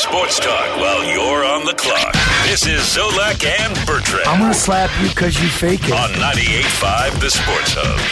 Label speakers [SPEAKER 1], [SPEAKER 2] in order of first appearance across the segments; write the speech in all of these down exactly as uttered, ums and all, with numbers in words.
[SPEAKER 1] sports talk while you're on the clock. This is Zolak and Bertrand.
[SPEAKER 2] I'm going to slap you because you fake it.
[SPEAKER 1] On ninety-eight point five, The Sports Hub.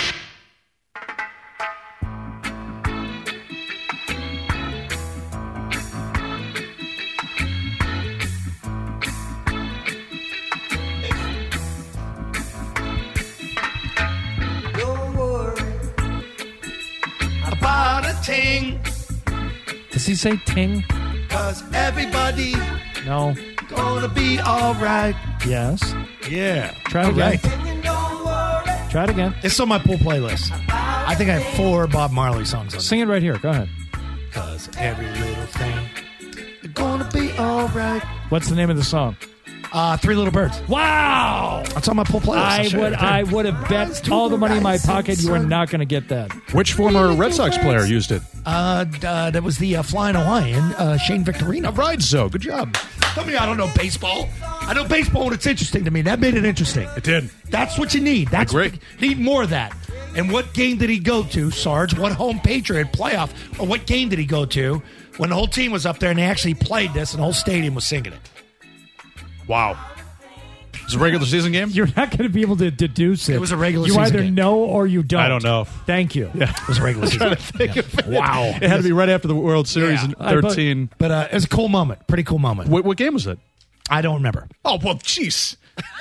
[SPEAKER 3] Ting.
[SPEAKER 4] Does he say ting?
[SPEAKER 3] Cause everybody
[SPEAKER 4] No.
[SPEAKER 3] gonna be alright.
[SPEAKER 4] Yes.
[SPEAKER 3] Yeah.
[SPEAKER 4] Try it
[SPEAKER 3] All
[SPEAKER 4] again.
[SPEAKER 3] right.
[SPEAKER 4] Try it again.
[SPEAKER 3] It's on my pool playlist. I think I have four Bob Marley songs on
[SPEAKER 4] Sing it right here. Go ahead.
[SPEAKER 3] it. Cause every little thing is gonna be alright.
[SPEAKER 4] What's the name of the song?
[SPEAKER 3] Uh, Three Little Birds.
[SPEAKER 4] Wow.
[SPEAKER 3] That's on my pool playlist.
[SPEAKER 4] I
[SPEAKER 3] I'll
[SPEAKER 4] would
[SPEAKER 3] show you.
[SPEAKER 4] I would have bet all the money in my pocket you are not going to get that.
[SPEAKER 5] Which former Red Sox player used it?
[SPEAKER 3] Uh, uh, that was the uh, Flying Hawaiian, uh, Shane Victorino.
[SPEAKER 5] Right, so good job.
[SPEAKER 3] Tell me I don't know baseball. I know baseball when it's interesting to me. That made it interesting.
[SPEAKER 5] It did.
[SPEAKER 3] That's what you need. That's
[SPEAKER 5] agree.
[SPEAKER 3] what you need more of that. And what game did he go to, Sarge? What home Patriot playoff? Or what game did he go to when the whole team was up there and they actually played this and the whole stadium was singing it?
[SPEAKER 5] Wow. It's a regular season game?
[SPEAKER 4] You're not going to be able to deduce it.
[SPEAKER 3] It was a regular
[SPEAKER 4] You
[SPEAKER 3] season
[SPEAKER 4] either
[SPEAKER 3] game.
[SPEAKER 4] know or you don't.
[SPEAKER 5] I don't know.
[SPEAKER 4] Thank you.
[SPEAKER 5] Yeah.
[SPEAKER 3] It was a regular season.
[SPEAKER 5] Yeah.
[SPEAKER 4] Wow.
[SPEAKER 5] It had to be right after the World Series
[SPEAKER 3] Yeah.
[SPEAKER 5] in
[SPEAKER 4] I- but-
[SPEAKER 5] thirteen.
[SPEAKER 3] But uh, it was a cool moment. Pretty cool moment.
[SPEAKER 5] What, what game was it?
[SPEAKER 3] I don't remember.
[SPEAKER 5] Oh, well, jeez.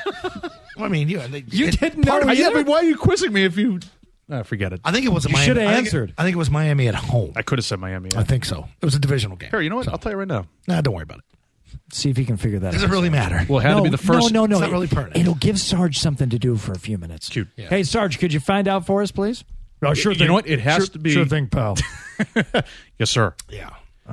[SPEAKER 3] I mean, you, they,
[SPEAKER 4] You
[SPEAKER 3] it-
[SPEAKER 4] didn't know
[SPEAKER 3] part of-
[SPEAKER 5] Uh,
[SPEAKER 4] either?
[SPEAKER 5] yeah, but why are you quizzing me if you... Uh, forget it.
[SPEAKER 3] I think it was a
[SPEAKER 4] You
[SPEAKER 3] Miami.
[SPEAKER 4] should have
[SPEAKER 3] I think it-
[SPEAKER 4] answered.
[SPEAKER 3] I think it was Miami at home.
[SPEAKER 5] I could have said Miami. Yeah.
[SPEAKER 3] I think so. It was a divisional game.
[SPEAKER 5] Here, you know what?
[SPEAKER 3] So-
[SPEAKER 5] I'll tell you right now.
[SPEAKER 3] Nah, don't worry about it.
[SPEAKER 4] See if you can figure that
[SPEAKER 3] Does
[SPEAKER 4] out.
[SPEAKER 3] it really matter?
[SPEAKER 5] Well, it had
[SPEAKER 4] no,
[SPEAKER 5] to be the first...
[SPEAKER 4] No, no, no.
[SPEAKER 3] It's not really pertinent.
[SPEAKER 4] It'll give Sarge something to do for a few minutes.
[SPEAKER 5] Cute.
[SPEAKER 3] Yeah.
[SPEAKER 4] Hey, Sarge, could you find out for us, please? Oh, sure
[SPEAKER 5] You know what? It has
[SPEAKER 4] Sure-
[SPEAKER 5] to be...
[SPEAKER 4] Sure thing, pal.
[SPEAKER 5] Yes, sir.
[SPEAKER 3] Yeah.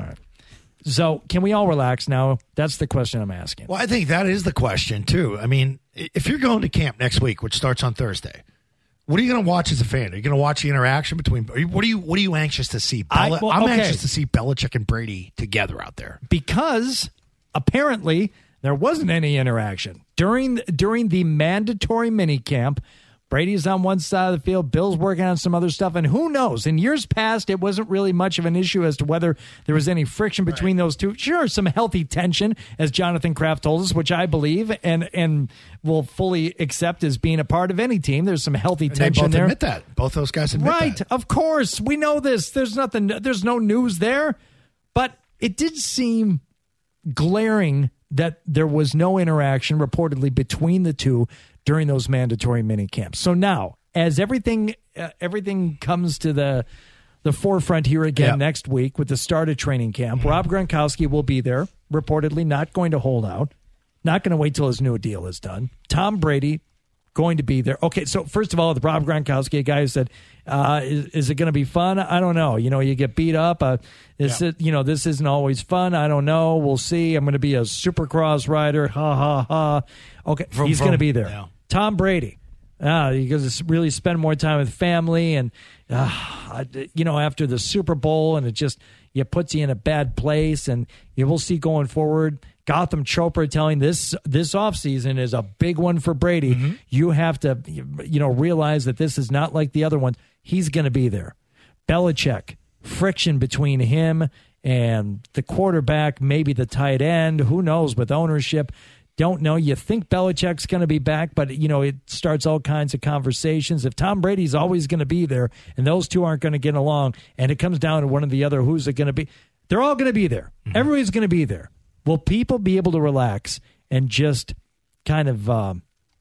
[SPEAKER 4] So, can we all relax now? That's the question I'm asking.
[SPEAKER 3] Well, I think that is the question, too. I mean, i- if you're going to camp next week, which starts on Thursday, what are you going to watch as a fan? Are you going to watch the interaction between? Are you, what are you What are you anxious to see?
[SPEAKER 4] I-
[SPEAKER 3] Bel-
[SPEAKER 4] well,
[SPEAKER 3] I'm
[SPEAKER 4] okay.
[SPEAKER 3] anxious to see Belichick and Brady together out there.
[SPEAKER 4] Because apparently there wasn't any interaction during during the mandatory minicamp. Brady's on one side of the field, Bill's working on some other stuff, and who knows? In years past, it wasn't really much of an issue as to whether there was any friction between those two. Sure, some healthy tension, as Jonathan Kraft told us, which I believe and and will fully accept as being a part of any team. There's some healthy
[SPEAKER 3] And they
[SPEAKER 4] tension
[SPEAKER 3] both
[SPEAKER 4] there.
[SPEAKER 3] admit that. Both those guys admit
[SPEAKER 4] Right,
[SPEAKER 3] that.
[SPEAKER 4] of course. We know this. There's nothing, there's no news there. But it did seem glaring that there was no interaction reportedly between the two during those mandatory mini camps. So now, as everything uh, everything comes to the the forefront here again
[SPEAKER 3] Yep.
[SPEAKER 4] next week with the start of training camp, mm-hmm. Rob Gronkowski will be there, reportedly not going to hold out, not going to wait till his new deal is done. Tom Brady going to be there. Okay, so first of all, the Rob Gronkowski, a guy who said, uh, is, is it going to be fun? I don't know. You know, you get beat up. Uh, this
[SPEAKER 3] Yeah.
[SPEAKER 4] is, you know, this isn't always fun. I don't know. We'll see. I'm going to be a supercross rider. Ha, ha, ha. Okay,
[SPEAKER 3] Vroom,
[SPEAKER 4] he's going to
[SPEAKER 3] vroom.
[SPEAKER 4] be there.
[SPEAKER 3] Yeah.
[SPEAKER 4] Tom Brady. Uh, he goes to really spend more time with family. And, uh, you know, after the Super Bowl, and it just, it puts you in a bad place. And you will see going forward, Gotham Chopra telling this this offseason is a big one for Brady.
[SPEAKER 3] Mm-hmm.
[SPEAKER 4] You have to, you know, realize that this is not like the other ones. He's going to be there. Belichick, friction between him and the quarterback, maybe the tight end. Who knows with ownership? Don't know. You think Belichick's going to be back, but, you know, it starts all kinds of conversations. If Tom Brady's always going to be there and those two aren't going to get along and it comes down to one or the other, who's it going to be? They're all going to be there. Mm-hmm. Everybody's going to be there. Will people be able to relax and just kind of um,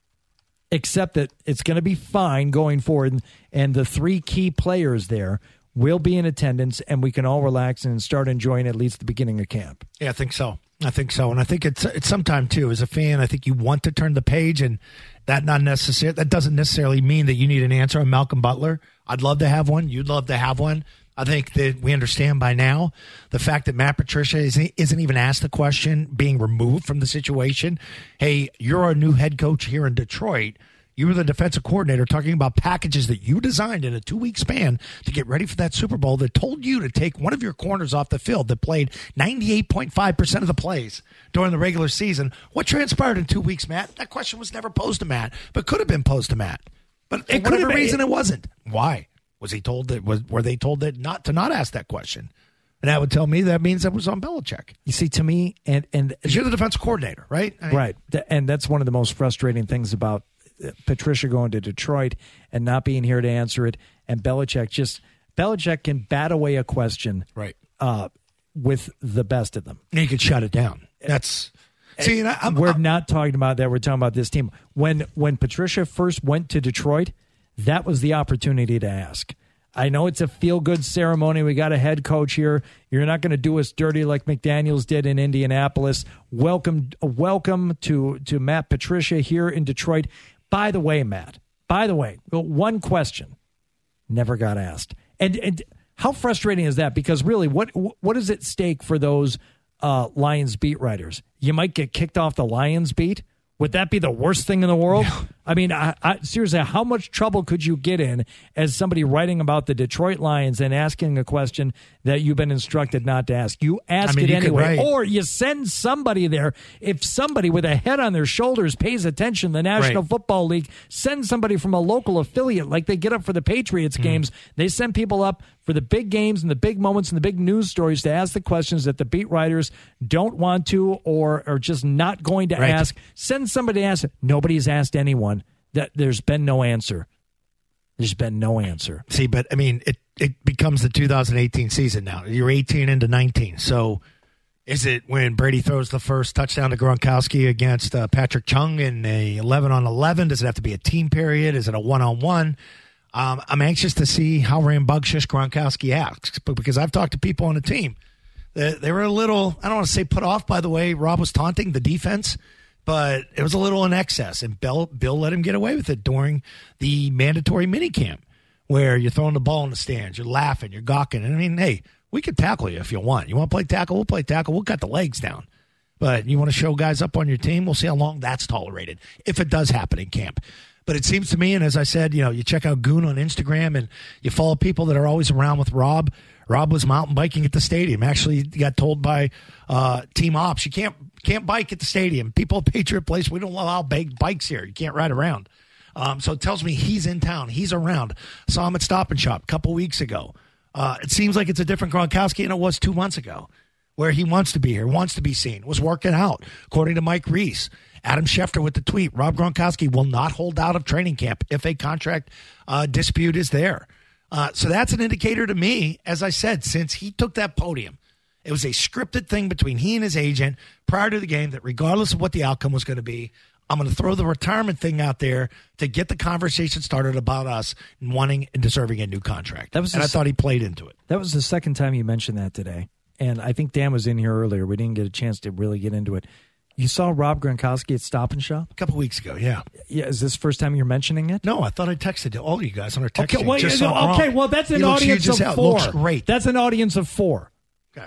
[SPEAKER 4] accept that it's going to be fine going forward, and the three key players there will be in attendance, and we can all relax and start enjoying at least the beginning of camp?
[SPEAKER 3] Yeah, I think so. I think so, and I think it's it's sometime too. As a fan, I think you want to turn the page, and that not necessarily that doesn't necessarily mean that you need an answer on Malcolm Butler. I'd love to have one. You'd love to have one. I think that we understand by now the fact that Matt Patricia isn't, isn't even asked the question, being removed from the situation. Hey, you're our new head coach here in Detroit. You were the defensive coordinator talking about packages that you designed in a two-week span to get ready for that Super Bowl that told you to take one of your corners off the field that played ninety-eight point five percent of the plays during the regular season. What transpired in two weeks, Matt? That question was never posed to Matt, but could have been posed to Matt. But for
[SPEAKER 4] It could
[SPEAKER 3] whatever
[SPEAKER 4] have been.
[SPEAKER 3] reason, it wasn't. Why? Was he told that? Was were they told that not to not ask that question? And that would tell me that means that was on Belichick.
[SPEAKER 4] You see, to me, and and
[SPEAKER 3] you're the defensive coordinator, right? I mean,
[SPEAKER 4] right, and that's one of the most frustrating things about Patricia going to Detroit and not being here to answer it, and Belichick just Belichick can bat away a question,
[SPEAKER 3] right,
[SPEAKER 4] uh, with the best of them.
[SPEAKER 3] And he could shut it down. That's see, and I, I'm,
[SPEAKER 4] we're
[SPEAKER 3] I'm,
[SPEAKER 4] not talking about that. We're talking about this team. When when Patricia first went to Detroit, that was the opportunity to ask. I know it's a feel-good ceremony. We got a head coach here. You're not going to do us dirty like McDaniels did in Indianapolis. Welcome, welcome to, to Matt Patricia here in Detroit. By the way, Matt, by the way, one question never got asked. And, and how frustrating is that? Because really, what what is at stake for those uh, Lions beat writers? You might get kicked off the Lions beat. Would that be the worst thing in the world? No. I mean, I, I, seriously, how much trouble could you get in as somebody writing about the Detroit Lions and asking a question that you've been instructed not to ask? You ask
[SPEAKER 3] I mean,
[SPEAKER 4] it
[SPEAKER 3] you
[SPEAKER 4] anyway,
[SPEAKER 3] could, right.
[SPEAKER 4] or you send somebody there. If somebody with a head on their shoulders pays attention, the National
[SPEAKER 3] right.
[SPEAKER 4] Football League, send somebody from a local affiliate, like they get up for the Patriots mm. games. They send people up for the big games and the big moments and the big news stories to ask the questions that the beat writers don't want to or are just not going to
[SPEAKER 3] right.
[SPEAKER 4] ask. Send somebody to ask. Nobody's asked anyone. That there's been no answer. There's been no answer.
[SPEAKER 3] See, but I mean, it, it becomes the two thousand eighteen season now. You're eighteen into nineteen. So is it when Brady throws the first touchdown to Gronkowski against uh, Patrick Chung in a eleven on eleven? Does it have to be a team period? Is it a one-on-one? Um, I'm anxious to see how rambunctious Gronkowski acts, because I've talked to people on the team. They, they were a little, I don't want to say put off by the way Rob was taunting the defense, but it was a little in excess, and Bill, Bill let him get away with it during the mandatory minicamp, where you're throwing the ball in the stands, you're laughing, you're gawking. And I mean, hey, we could tackle you if you want. You want to play tackle? We'll play tackle. We'll cut the legs down. But you want to show guys up on your team? We'll see how long that's tolerated, if it does happen in camp. But it seems to me, and as I said, you know, you check out Goon on Instagram, and you follow people that are always around with Rob. Rob was mountain biking at the stadium. Actually, got told by uh, Team Ops, you can't can't bike at the stadium. People at Patriot Place, we don't allow big bikes here. You can't ride around. Um, so it tells me he's in town. He's around. Saw him at Stop and Shop a couple weeks ago. Uh, it seems like it's a different Gronkowski than it was two months ago, where he wants to be here, wants to be seen, was working out, according to Mike Reese. Adam Schefter with the tweet, Rob Gronkowski will not hold out of training camp if a contract uh, dispute is there. Uh, so that's an indicator to me, as I said, since he took that podium. It was a scripted thing between he and his agent prior to the game that regardless of what the outcome was going to be, I'm going to throw the retirement thing out there to get the conversation started about us wanting and deserving a new contract. That was and I thought he played into it.
[SPEAKER 4] That was the second time you mentioned that today. And I think Dan was in here earlier. We didn't get a chance to really get into it. You saw Rob Gronkowski at Stop and Shop?
[SPEAKER 3] A couple weeks ago, yeah.
[SPEAKER 4] Yeah, is this the first time you're mentioning it?
[SPEAKER 3] No, I thought I texted all you guys on our text.
[SPEAKER 4] Okay, well,
[SPEAKER 3] just
[SPEAKER 4] yeah, okay, well, that's an
[SPEAKER 3] he
[SPEAKER 4] audience of
[SPEAKER 3] out.
[SPEAKER 4] four.
[SPEAKER 3] Looks great.
[SPEAKER 4] That's an audience of four.
[SPEAKER 3] Okay.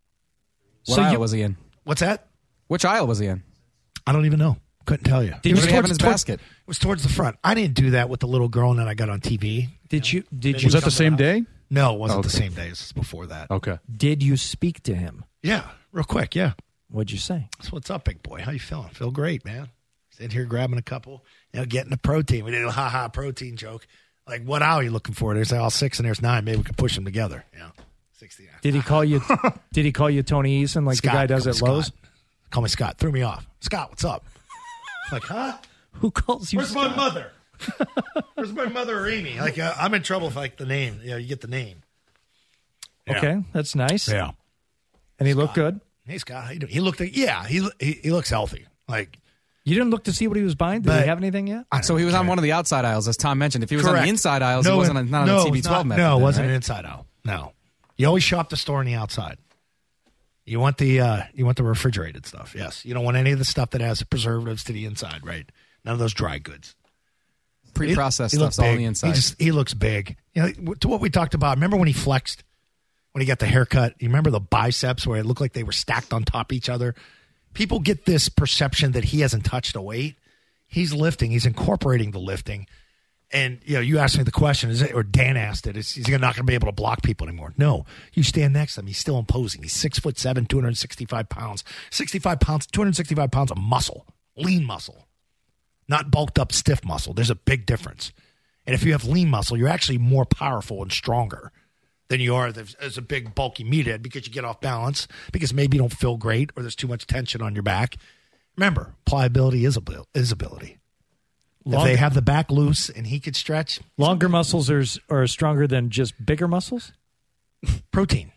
[SPEAKER 6] What
[SPEAKER 4] so
[SPEAKER 6] aisle
[SPEAKER 4] you,
[SPEAKER 6] was he in?
[SPEAKER 3] What's that?
[SPEAKER 6] Which aisle was he in?
[SPEAKER 3] I don't even know. Couldn't tell you.
[SPEAKER 6] Did
[SPEAKER 3] it was
[SPEAKER 6] you have in his
[SPEAKER 3] towards,
[SPEAKER 6] basket?
[SPEAKER 3] It was towards the front. I didn't do that with the little girl that I got on T V.
[SPEAKER 4] Did you? Did
[SPEAKER 5] Was
[SPEAKER 4] you?
[SPEAKER 5] that the same day?
[SPEAKER 3] No, it wasn't
[SPEAKER 5] Okay.
[SPEAKER 3] the same day. It was before that.
[SPEAKER 5] Okay.
[SPEAKER 4] Did you speak to him?
[SPEAKER 3] Yeah, real quick, yeah.
[SPEAKER 4] What'd you say?
[SPEAKER 3] So what's up, big boy? How you feeling? Feel great, man. Sitting here grabbing a couple, you know, getting the protein. We did a ha-ha protein joke. Like, what aisle are you looking for? There's all six and there's nine. Maybe we could push them together. You know, sixty.
[SPEAKER 4] Did he call you? Did he call you Tony Eason like
[SPEAKER 3] Scott,
[SPEAKER 4] the guy does
[SPEAKER 3] call
[SPEAKER 4] at
[SPEAKER 3] me
[SPEAKER 4] Lowe's?
[SPEAKER 3] Scott. Call me Scott. Threw me off. Scott, what's up? Like, huh?
[SPEAKER 4] Who calls you?
[SPEAKER 3] Where's
[SPEAKER 4] Scott?
[SPEAKER 3] my mother? Where's my mother or Amy? Like, uh, I'm in trouble if like the name. You know, you get the name. Yeah.
[SPEAKER 4] Okay, that's nice.
[SPEAKER 3] Yeah.
[SPEAKER 4] And he
[SPEAKER 3] Scott.
[SPEAKER 4] looked good.
[SPEAKER 3] Hey, Scott, how you doing? He looked. Yeah, he he, he looks healthy. Like,
[SPEAKER 4] You didn't look to see what he was buying. Did
[SPEAKER 3] But-
[SPEAKER 4] he have anything yet?
[SPEAKER 3] I don't
[SPEAKER 6] So he was on
[SPEAKER 3] care.
[SPEAKER 6] one of the outside aisles, as Tom mentioned. If he was on
[SPEAKER 3] Correct.
[SPEAKER 6] the inside aisles,
[SPEAKER 3] no,
[SPEAKER 6] he wasn't on, not
[SPEAKER 3] no,
[SPEAKER 6] on the T B
[SPEAKER 3] it's
[SPEAKER 6] twelve
[SPEAKER 3] not-
[SPEAKER 6] method.
[SPEAKER 3] No, it
[SPEAKER 6] then,
[SPEAKER 3] wasn't
[SPEAKER 6] right?
[SPEAKER 3] an inside aisle. No, you always shop the store on the outside. You want the uh, you want the refrigerated stuff. Yes, you don't want any of the stuff that has preservatives to the inside. Right, none of those dry goods.
[SPEAKER 6] Pre-processed
[SPEAKER 3] He- he looked
[SPEAKER 6] stuff's all on
[SPEAKER 3] big.
[SPEAKER 6] the inside.
[SPEAKER 3] He just he looks big. You know, to what we talked about. Remember when he flexed? When he got the haircut, you remember the biceps where it looked like they were stacked on top of each other? People get this perception that he hasn't touched a weight. He's lifting. He's incorporating the lifting. And, you know, you asked me the question, is it, or Dan asked it, is he's not going to be able to block people anymore? No. You stand next to him. He's still imposing. He's six foot seven, two hundred sixty-five pounds. sixty-five pounds, two hundred sixty-five pounds of muscle, lean muscle, not bulked up stiff muscle. There's a big difference. And if you have lean muscle, you're actually more powerful and stronger than you are as a big, bulky meathead because you get off balance, because maybe you don't feel great or there's too much tension on your back. Remember, pliability is, abil- is ability. Longer, if they have the back loose and he could stretch.
[SPEAKER 4] Longer muscles are, are stronger than just bigger muscles?
[SPEAKER 3] Protein.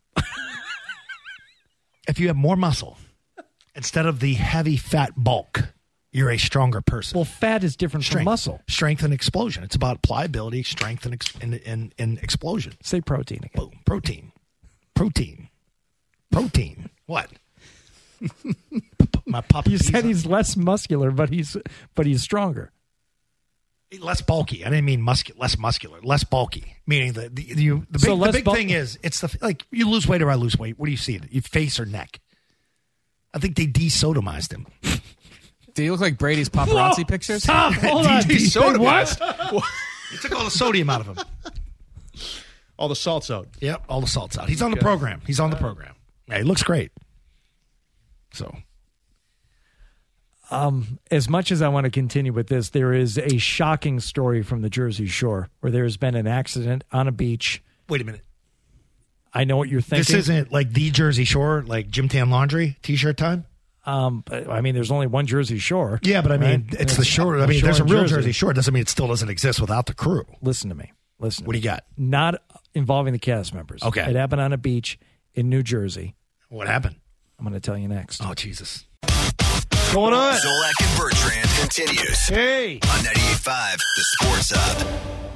[SPEAKER 3] If you have more muscle instead of the heavy fat bulk, you're a stronger person.
[SPEAKER 4] Well, fat is different
[SPEAKER 3] strength,
[SPEAKER 4] from muscle.
[SPEAKER 3] Strength and explosion. It's about pliability, strength, and, ex- and, and, and explosion.
[SPEAKER 4] Say protein again.
[SPEAKER 3] Boom. Protein. Protein. Protein. What? My puppy.
[SPEAKER 4] You said he's less muscular, but he's but he's stronger.
[SPEAKER 3] Less bulky. I didn't mean muscular. Less muscular. Less bulky. Meaning the the, you, the big,
[SPEAKER 4] so
[SPEAKER 3] the big
[SPEAKER 4] bul-
[SPEAKER 3] thing is it's the like you lose weight or I lose weight. What do you see? Your face or neck? I think they de-sodomized him.
[SPEAKER 6] Do you look like Brady's paparazzi
[SPEAKER 4] Whoa,
[SPEAKER 6] pictures?
[SPEAKER 4] Stop! Hold on.
[SPEAKER 3] De-sodomized. You took all the sodium out of him.
[SPEAKER 5] All the salt's out.
[SPEAKER 3] Yep, all the salt's out. He's on the program. He's on the program. Yeah, he looks great. So,
[SPEAKER 4] um, as much as I want to continue with this, there is a shocking story from the Jersey Shore where there has been an accident on a beach.
[SPEAKER 3] Wait a minute.
[SPEAKER 4] I know what you're thinking.
[SPEAKER 3] This isn't like the Jersey Shore, like Gym Tan Laundry T-shirt time.
[SPEAKER 4] Um, I mean, there's only one Jersey Shore.
[SPEAKER 3] Yeah, but I mean,
[SPEAKER 4] right?
[SPEAKER 3] it's the shore. I mean,
[SPEAKER 4] shore
[SPEAKER 3] there's a real
[SPEAKER 4] Jersey.
[SPEAKER 3] Jersey Shore. It doesn't mean it still doesn't exist without the crew.
[SPEAKER 4] Listen to me. Listen. To
[SPEAKER 3] what do
[SPEAKER 4] me.
[SPEAKER 3] you got?
[SPEAKER 4] Not involving the cast members.
[SPEAKER 3] Okay.
[SPEAKER 4] It happened on a beach in New Jersey.
[SPEAKER 3] What happened?
[SPEAKER 4] I'm going to tell you next.
[SPEAKER 3] Oh, Jesus.
[SPEAKER 2] What's going on?
[SPEAKER 1] Zolak and Bertrand continues
[SPEAKER 2] Hey.
[SPEAKER 1] on ninety-eight point five, The Sports Hub.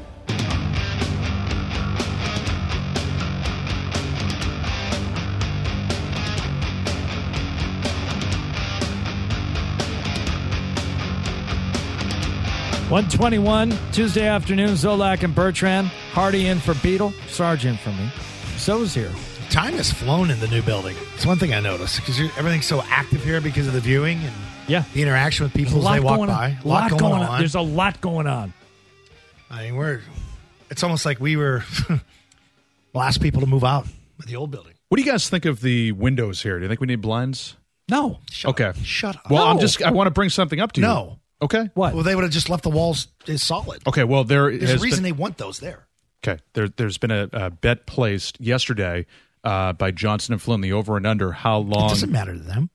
[SPEAKER 4] one twenty-one, Tuesday afternoon, Zolak and Bertrand. Hardy in for Beetle. Sarge in for me. So's here.
[SPEAKER 3] Time has flown in the new building. It's one thing I noticed because everything's so active here because of the viewing and
[SPEAKER 4] Yeah.
[SPEAKER 3] the interaction with people
[SPEAKER 4] There's a
[SPEAKER 3] as they
[SPEAKER 4] lot
[SPEAKER 3] walk
[SPEAKER 4] going
[SPEAKER 3] by.
[SPEAKER 4] on. A lot going on. There's a lot going on.
[SPEAKER 3] I mean, we're. It's almost like we were the last people to move out of the old building.
[SPEAKER 5] What do you guys think of the windows here? Do you think we need blinds?
[SPEAKER 4] No.
[SPEAKER 3] Shut
[SPEAKER 5] Okay.
[SPEAKER 3] Up. Shut up.
[SPEAKER 5] Well, I'm
[SPEAKER 4] No.
[SPEAKER 5] just. I want to bring something up to you.
[SPEAKER 3] No.
[SPEAKER 5] Okay.
[SPEAKER 4] What?
[SPEAKER 3] Well, they would have just left the walls as solid.
[SPEAKER 5] Okay. Well, there
[SPEAKER 3] There's
[SPEAKER 5] has
[SPEAKER 3] a reason
[SPEAKER 5] been,
[SPEAKER 3] they want those there.
[SPEAKER 5] Okay. There, there's been a, a bet placed yesterday uh, by Johnson and Flynn, the over and under. How
[SPEAKER 3] It
[SPEAKER 5] long?
[SPEAKER 3] doesn't matter to them.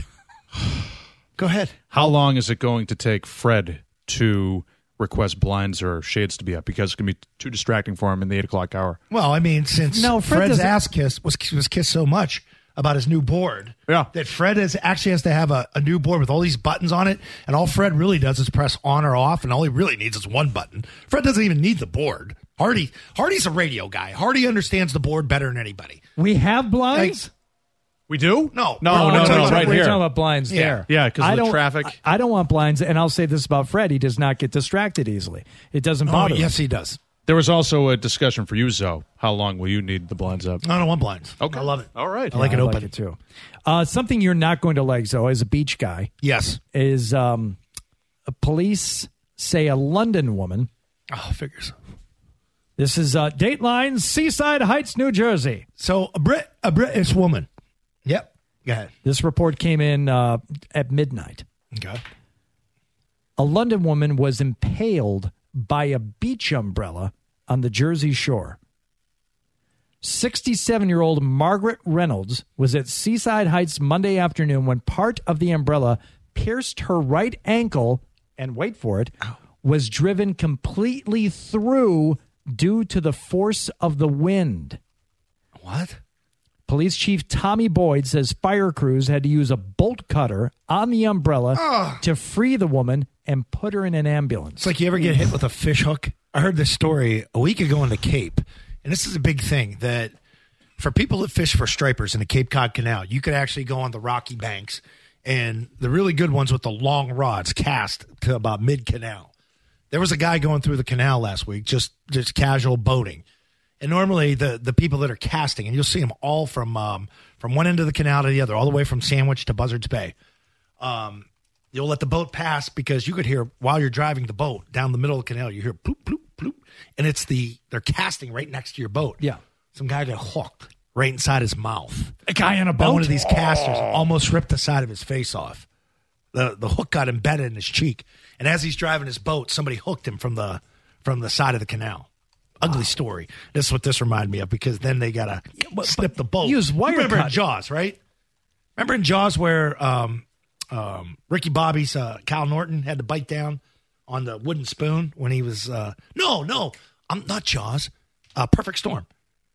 [SPEAKER 3] Go ahead.
[SPEAKER 5] How long is it going to take Fred to request blinds or shades to be up? Because it's going to be too distracting for him in the eight o'clock hour.
[SPEAKER 3] Well, I mean, since
[SPEAKER 4] No, Fred
[SPEAKER 3] Fred's
[SPEAKER 4] doesn't-
[SPEAKER 3] ass kiss was was kissed so much about his new board,
[SPEAKER 5] Yeah.
[SPEAKER 3] that Fred is actually has to have a, a new board with all these buttons on it, and all Fred really does is press on or off, and all he really needs is one button. Fred doesn't even need the board. Hardy Hardy's a radio guy. Hardy understands the board better than anybody.
[SPEAKER 4] We have blinds?
[SPEAKER 5] We do?
[SPEAKER 3] No.
[SPEAKER 5] No,
[SPEAKER 3] We're
[SPEAKER 5] no,
[SPEAKER 3] talking
[SPEAKER 5] no,
[SPEAKER 3] about
[SPEAKER 5] right
[SPEAKER 4] We're
[SPEAKER 5] here.
[SPEAKER 4] talking about blinds
[SPEAKER 3] Yeah.
[SPEAKER 4] there.
[SPEAKER 5] Yeah, 'cause of
[SPEAKER 4] I
[SPEAKER 5] the
[SPEAKER 4] don't-
[SPEAKER 5] traffic.
[SPEAKER 4] I, I don't want blinds, and I'll say this about Fred. He does not get distracted easily. It doesn't
[SPEAKER 3] Oh,
[SPEAKER 4] bother
[SPEAKER 3] yes,
[SPEAKER 4] him.
[SPEAKER 3] he does.
[SPEAKER 5] There was also a discussion for you, Zoe. How long will you need the blinds up?
[SPEAKER 3] I don't want blinds.
[SPEAKER 5] Okay.
[SPEAKER 3] I love it.
[SPEAKER 5] All right.
[SPEAKER 3] I like it
[SPEAKER 4] I
[SPEAKER 3] open.
[SPEAKER 4] like it too. Uh, something you're not going to like, Zoe, as a beach guy,
[SPEAKER 3] Yes.
[SPEAKER 4] is um, police say a London woman.
[SPEAKER 3] Oh, figures.
[SPEAKER 4] This is uh, Dateline, Seaside Heights, New Jersey.
[SPEAKER 3] So a Brit, a British woman. Yep. Go ahead.
[SPEAKER 4] This report came in uh, at midnight.
[SPEAKER 3] Okay.
[SPEAKER 4] A London woman was impaled by a beach umbrella on the Jersey Shore. sixty-seven-year-old Margaret Reynolds was at Seaside Heights Monday afternoon when part of the umbrella pierced her right ankle and, wait for it, was driven completely through due to the force of the wind.
[SPEAKER 3] What?
[SPEAKER 4] Police Chief Tommy Boyd says fire crews had to use a bolt cutter on the umbrella to free the woman and put her in an ambulance.
[SPEAKER 3] It's like you ever get hit with a fish hook. I heard this story a week ago in the Cape, and this is a big thing that for people that fish for stripers in the Cape Cod Canal, you could actually go on the rocky banks, and the really good ones with the long rods cast to about mid-canal. There was a guy going through the canal last week, just just casual boating. And normally the, the people that are casting, and you'll see them all from um, from one end of the canal to the other, all the way from Sandwich to Buzzards Bay. Um, you'll let the boat pass because you could hear, while you're driving the boat down the middle of the canal, you hear bloop, bloop, bloop. And it's the, they're casting right next to your boat.
[SPEAKER 4] Yeah.
[SPEAKER 3] Some guy got hooked right inside his mouth.
[SPEAKER 4] A guy in a
[SPEAKER 3] And
[SPEAKER 4] boat?
[SPEAKER 3] one of these casters almost ripped the side of his face off. The the hook got embedded in his cheek. And as he's driving his boat, somebody hooked him from the from the side of the canal. ugly story. This is what this reminded me of because then they got to snip the bolt.
[SPEAKER 4] use wire
[SPEAKER 3] You remember in
[SPEAKER 4] cut.
[SPEAKER 3] Jaws, right? Remember in Jaws where um, um, Ricky Bobby's uh, Cal Norton had to bite down on the wooden spoon when he was uh, no, no, I'm not Jaws. Uh, Perfect Storm.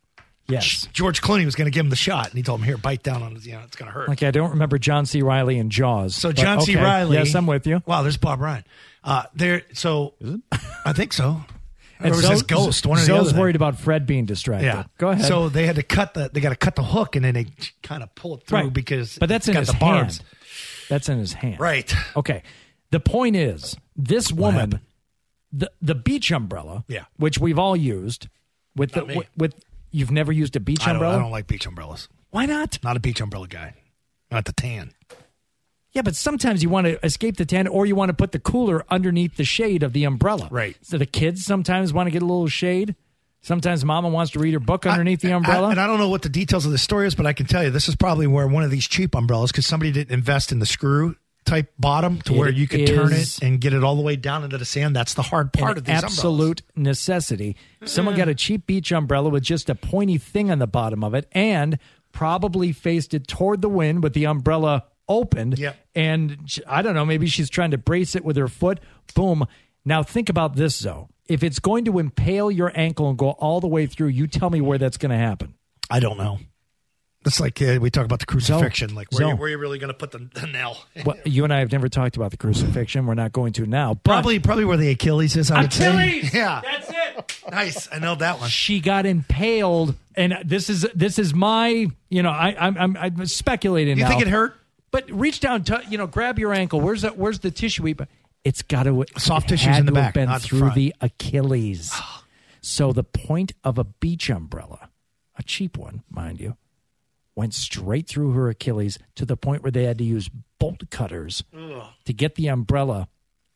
[SPEAKER 4] Yes.
[SPEAKER 3] George Clooney was going to give him the shot, and he told him, "Here, bite down on it. You know, it's going to hurt."
[SPEAKER 4] Okay, I don't remember John C. Reilly in Jaws.
[SPEAKER 3] So
[SPEAKER 4] but
[SPEAKER 3] John C.
[SPEAKER 4] okay.
[SPEAKER 3] Reilly.
[SPEAKER 4] Yes, I'm with you.
[SPEAKER 3] Wow, there's Bob Ryan. Uh, there. So I think so.
[SPEAKER 4] And
[SPEAKER 3] Or was
[SPEAKER 4] Zoe-
[SPEAKER 3] his ghost? One or the
[SPEAKER 4] Zoe's
[SPEAKER 3] other.
[SPEAKER 4] worried about Fred being distracted.
[SPEAKER 3] Yeah.
[SPEAKER 4] Go ahead.
[SPEAKER 3] So they had to cut the. They got to cut the hook, and then they kind of pull it through
[SPEAKER 4] right.
[SPEAKER 3] because.
[SPEAKER 4] but that's
[SPEAKER 3] it's
[SPEAKER 4] in
[SPEAKER 3] got
[SPEAKER 4] his
[SPEAKER 3] the barbs.
[SPEAKER 4] hand. That's in his hand.
[SPEAKER 3] Right.
[SPEAKER 4] Okay. The point is, this woman,
[SPEAKER 3] happened?
[SPEAKER 4] the the beach umbrella,
[SPEAKER 3] Yeah.
[SPEAKER 4] which we've all used, with the
[SPEAKER 3] Not me.
[SPEAKER 4] with, with you've never used a beach
[SPEAKER 3] I don't,
[SPEAKER 4] umbrella.
[SPEAKER 3] I don't like beach umbrellas.
[SPEAKER 4] Why not?
[SPEAKER 3] Not a beach umbrella guy. Not the tan.
[SPEAKER 4] Yeah, but sometimes you want to escape the tan, or you want to put the cooler underneath the shade of the umbrella.
[SPEAKER 3] Right.
[SPEAKER 4] So the kids sometimes want to get a little shade. Sometimes Mama wants to read her book underneath
[SPEAKER 3] I-
[SPEAKER 4] the umbrella.
[SPEAKER 3] I, and I don't know what the details of the story is, but I can tell you this is probably where one of these cheap umbrellas, because somebody didn't invest in the screw type bottom to
[SPEAKER 4] It
[SPEAKER 3] where you could turn
[SPEAKER 4] is-
[SPEAKER 3] it and get it all the way down into the sand. That's the hard part
[SPEAKER 4] An
[SPEAKER 3] of these
[SPEAKER 4] absolute necessity. Someone got a cheap beach umbrella with just a pointy thing on the bottom of it and probably faced it toward the wind with the umbrella opened.
[SPEAKER 3] Yep.
[SPEAKER 4] And sh- I don't know, maybe she's trying to brace it with her foot. Boom. Now think about this, Zoe. If it's going to impale your ankle and go all the way through, you tell me where that's going to happen.
[SPEAKER 3] I don't know. It's like uh, we talk about the crucifixion. Like, where,
[SPEAKER 4] Zoe.
[SPEAKER 3] you, where are you really going to put the, the nail?
[SPEAKER 4] Well, you and I have never talked about the crucifixion. We're not going to now. But
[SPEAKER 3] Probably, probably where the Achilles is. I would
[SPEAKER 4] Achilles!
[SPEAKER 3] say. Yeah,
[SPEAKER 4] That's it.
[SPEAKER 3] nice. I know that one.
[SPEAKER 4] She got impaled, and this is this is my you know I I'm I'm, I'm speculating.
[SPEAKER 3] You
[SPEAKER 4] now.
[SPEAKER 3] think it hurt?
[SPEAKER 4] But reach down, to, you know, grab your ankle. Where's that? Where's the tissue? But it's got to
[SPEAKER 3] Soft
[SPEAKER 4] it
[SPEAKER 3] tissue's
[SPEAKER 4] had
[SPEAKER 3] in the
[SPEAKER 4] to have
[SPEAKER 3] back,
[SPEAKER 4] been
[SPEAKER 3] not the
[SPEAKER 4] through
[SPEAKER 3] front.
[SPEAKER 4] the Achilles. So the point of a beach umbrella, a cheap one, mind you, went straight through her Achilles to the point where they had to use bolt cutters to get the umbrella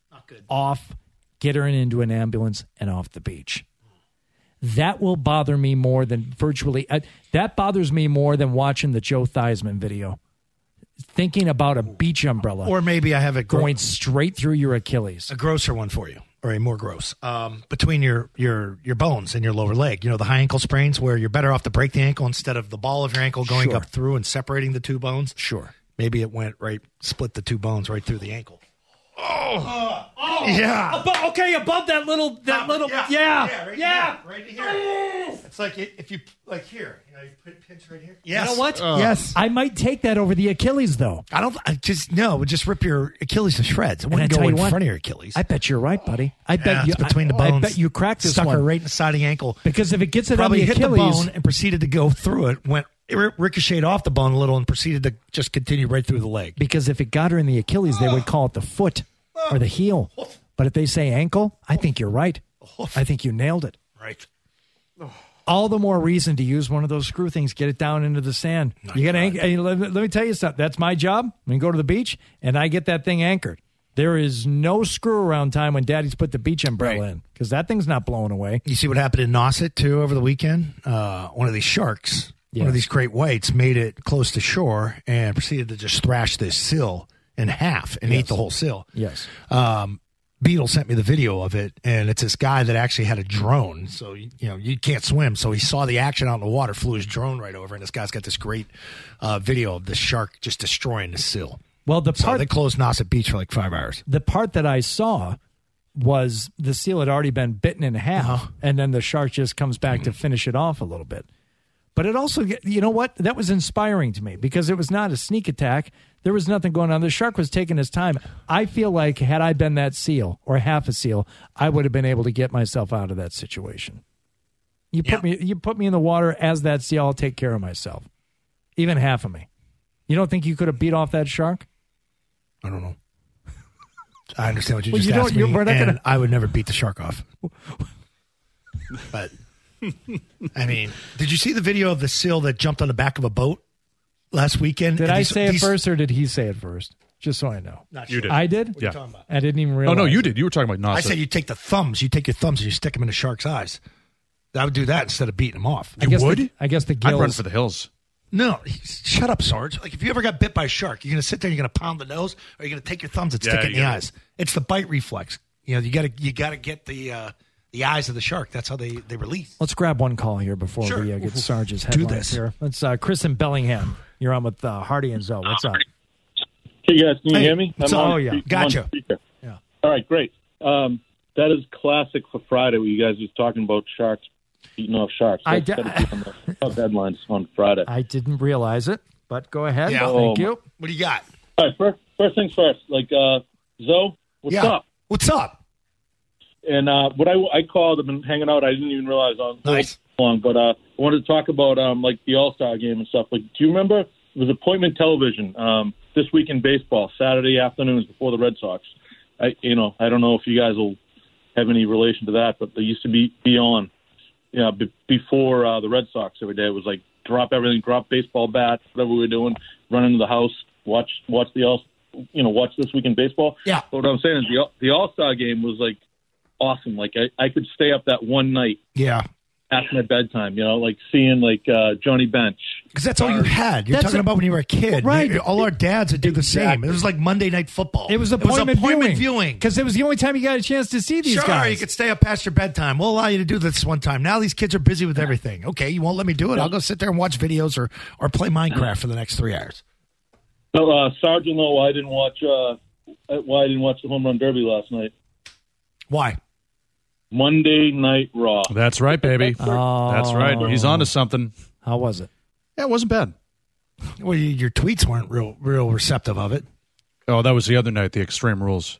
[SPEAKER 4] off, get her into an ambulance, and off the beach. That will bother me more than virtually. Uh, that bothers me more than watching the Joe Theismann video. Thinking about a beach umbrella
[SPEAKER 3] Or maybe I have a, gro-
[SPEAKER 4] going straight through your Achilles.
[SPEAKER 3] a grosser one for you, or a more gross. Um, between your, your your bones and your lower leg. You know, the high ankle sprains where you're better off to break the ankle instead of the ball of your ankle going
[SPEAKER 4] Sure.
[SPEAKER 3] up through and separating the two bones.
[SPEAKER 4] Sure.
[SPEAKER 3] Maybe it went right, split the two bones right through the ankle. Oh, oh yeah.
[SPEAKER 4] Above, okay, above that little, that little, yeah, yeah,
[SPEAKER 3] right
[SPEAKER 4] yeah.
[SPEAKER 3] here, right here. It's like it, if you like here, you know, you put pinch right here. Yes.
[SPEAKER 4] You know what?
[SPEAKER 3] Yes.
[SPEAKER 4] I might take that over the Achilles, though.
[SPEAKER 3] I don't. I just no. It would just rip your Achilles to shreds. It
[SPEAKER 4] And I
[SPEAKER 3] wouldn't
[SPEAKER 4] tell
[SPEAKER 3] go
[SPEAKER 4] you
[SPEAKER 3] in
[SPEAKER 4] what,
[SPEAKER 3] front of your Achilles.
[SPEAKER 4] I bet you're right, buddy. I bet
[SPEAKER 3] Yeah,
[SPEAKER 4] you
[SPEAKER 3] it's between the
[SPEAKER 4] I,
[SPEAKER 3] bones.
[SPEAKER 4] I bet you cracked this
[SPEAKER 3] Stuck
[SPEAKER 4] one
[SPEAKER 3] her right in the side of the ankle.
[SPEAKER 4] because if it gets it
[SPEAKER 3] Probably
[SPEAKER 4] on the
[SPEAKER 3] hit
[SPEAKER 4] Achilles,
[SPEAKER 3] the bone and proceeded to go through it. Went it ricocheted off the bone a little and proceeded to just continue right through the leg.
[SPEAKER 4] because if it got her in the Achilles, they would call it the foot or the heel. But if they say ankle, I think you're right. I think you nailed it.
[SPEAKER 3] Right.
[SPEAKER 4] All the more reason to use one of those screw things. Get it down into the sand. You got to anchor. Hey, let, let me tell you something. That's my job. I go to the beach and I get that thing anchored. There is no screw around time when Daddy's put the beach umbrella
[SPEAKER 3] Right.
[SPEAKER 4] in because that thing's not blowing away.
[SPEAKER 3] You see what happened in Nauset too over the weekend? Uh, one of these sharks, one
[SPEAKER 4] Yes.
[SPEAKER 3] of these great whites, made it close to shore and proceeded to just thrash this sill in half and eat the whole sill.
[SPEAKER 4] Yes.
[SPEAKER 3] Um, Beetle sent me the video of it, and it's this guy that actually had a drone. So, you know, you can't swim. So he saw the action out in the water, flew his drone right over, and this guy's got this great uh, video of the shark just destroying the sill.
[SPEAKER 4] Well, the
[SPEAKER 3] So
[SPEAKER 4] part
[SPEAKER 3] they closed Nauset Beach for like five hours.
[SPEAKER 4] the part that I saw was the seal had already been bitten in half,
[SPEAKER 3] Uh-huh.
[SPEAKER 4] and then the shark just comes back to finish it off a little bit. But it also, you know what? That was inspiring to me because it was not a sneak attack. There was nothing going on. The shark was taking his time. I feel like had I been that seal or half a seal, I would have been able to get myself out of that situation. You put
[SPEAKER 3] Yeah.
[SPEAKER 4] me, you put me in the water as that seal. I'll take care of myself, even half of me. You don't think you could have beat off that shark?
[SPEAKER 3] I don't know. I understand what you
[SPEAKER 4] Well,
[SPEAKER 3] just
[SPEAKER 4] you don't-
[SPEAKER 3] asked
[SPEAKER 4] you're-
[SPEAKER 3] me,
[SPEAKER 4] we're not
[SPEAKER 3] and
[SPEAKER 4] gonna-
[SPEAKER 3] I would never beat the shark off. But, I mean, did you see the video of the seal that jumped on the back of a boat last weekend?
[SPEAKER 4] Did
[SPEAKER 3] And
[SPEAKER 4] I
[SPEAKER 3] these-
[SPEAKER 4] say it
[SPEAKER 3] these-
[SPEAKER 4] first or did he say it first? Just so I know.
[SPEAKER 3] Not
[SPEAKER 5] You
[SPEAKER 3] sure.
[SPEAKER 5] did.
[SPEAKER 4] I did?
[SPEAKER 5] Yeah.
[SPEAKER 3] talking about?
[SPEAKER 4] I didn't even
[SPEAKER 5] Oh
[SPEAKER 4] realize.
[SPEAKER 5] no, you
[SPEAKER 4] it.
[SPEAKER 5] did. You were talking about Nauset.
[SPEAKER 3] I said you take the thumbs, you take your thumbs and you stick them in the shark's eyes. I would do that instead of beating them off.
[SPEAKER 4] I guess
[SPEAKER 5] would?
[SPEAKER 4] The, I guess the
[SPEAKER 5] I'd
[SPEAKER 4] gills.
[SPEAKER 5] run for the hills.
[SPEAKER 3] No, shut up, Sarge. Like if you ever got bit by a shark, you're gonna sit there, you're gonna pound the nose, or you're gonna take your thumbs and stick
[SPEAKER 5] Yeah,
[SPEAKER 3] it in
[SPEAKER 5] you
[SPEAKER 3] the
[SPEAKER 5] gotta-
[SPEAKER 3] eyes. It's the bite reflex. You know, you gotta you gotta get the uh, the eyes of the shark. That's how they, they release.
[SPEAKER 4] Let's grab one call here before
[SPEAKER 3] Sure.
[SPEAKER 4] we uh, get Sarge's
[SPEAKER 3] Do
[SPEAKER 4] headlines
[SPEAKER 3] this.
[SPEAKER 4] here. Let's uh, Chris in Bellingham. You're on with uh, Hardy and Zoe. What's up?
[SPEAKER 7] Hey guys, can you
[SPEAKER 3] Hey,
[SPEAKER 7] hear me?
[SPEAKER 3] what's
[SPEAKER 7] I'm
[SPEAKER 3] up?
[SPEAKER 7] on
[SPEAKER 3] Oh, yeah.
[SPEAKER 7] speaker-
[SPEAKER 3] Gotcha.
[SPEAKER 7] I'm on speaker.
[SPEAKER 4] Yeah.
[SPEAKER 7] All right, great. Um, that is classic for Friday where you guys was talking about sharks beating off sharks.
[SPEAKER 4] I
[SPEAKER 7] That's
[SPEAKER 4] d-
[SPEAKER 7] gotta be on the top headlines on Friday.
[SPEAKER 4] I didn't realize it, but go ahead.
[SPEAKER 3] Yeah.
[SPEAKER 4] Thank
[SPEAKER 7] Oh,
[SPEAKER 4] you.
[SPEAKER 3] What do you got?
[SPEAKER 7] All right, first, first things first. Like, uh, Zoe, what's
[SPEAKER 3] yeah.
[SPEAKER 7] up?
[SPEAKER 3] What's up?
[SPEAKER 7] And uh, what I, I called, I've been hanging out. I didn't even realize on
[SPEAKER 3] Nice.
[SPEAKER 7] long, but uh, I wanted to talk about um, like the All Star game and stuff. Like, do you remember it was appointment television um, this week in baseball, Saturday afternoons before the Red Sox? I, you know, I don't know if you guys will have any relation to that, but they used to be be on, you know, b- before uh, the Red Sox every day. It was like drop everything, drop baseball bats, whatever we were doing, run into the house, watch watch the All, you know, watch This Week in Baseball.
[SPEAKER 3] Yeah.
[SPEAKER 7] But what I'm saying is the the All Star game was like awesome. Like I, I could stay up that one night
[SPEAKER 3] Yeah.
[SPEAKER 7] past my bedtime, you know, like seeing like uh, Johnny Bench.
[SPEAKER 3] Because that's all you had. You're
[SPEAKER 4] That's
[SPEAKER 3] talking
[SPEAKER 4] a-
[SPEAKER 3] about when you were a kid.
[SPEAKER 4] Right.
[SPEAKER 3] We- all our dads would do the same.
[SPEAKER 7] Exactly.
[SPEAKER 3] It was like Monday Night Football.
[SPEAKER 4] It was appointment,
[SPEAKER 3] appointment
[SPEAKER 4] viewing
[SPEAKER 3] viewing.
[SPEAKER 4] because it was the only time you got a chance to see these
[SPEAKER 3] Sure,
[SPEAKER 4] guys.
[SPEAKER 3] you could stay up past your bedtime. We'll allow you to do this one time. Now these kids are busy with everything. Okay, you won't let me do it. I'll go sit there and watch videos or, or play Minecraft for the next three hours.
[SPEAKER 7] So, uh, Sergeant, though, why I didn't watch uh, why I didn't watch the Home Run Derby last night.
[SPEAKER 3] Why?
[SPEAKER 7] Monday Night Raw.
[SPEAKER 5] That's right, baby.
[SPEAKER 4] Oh.
[SPEAKER 5] That's right. He's on to something.
[SPEAKER 4] How was it?
[SPEAKER 5] Yeah, it wasn't bad.
[SPEAKER 3] Well, you, your tweets weren't real real receptive of it.
[SPEAKER 5] Oh, that was the other night, the Extreme Rules.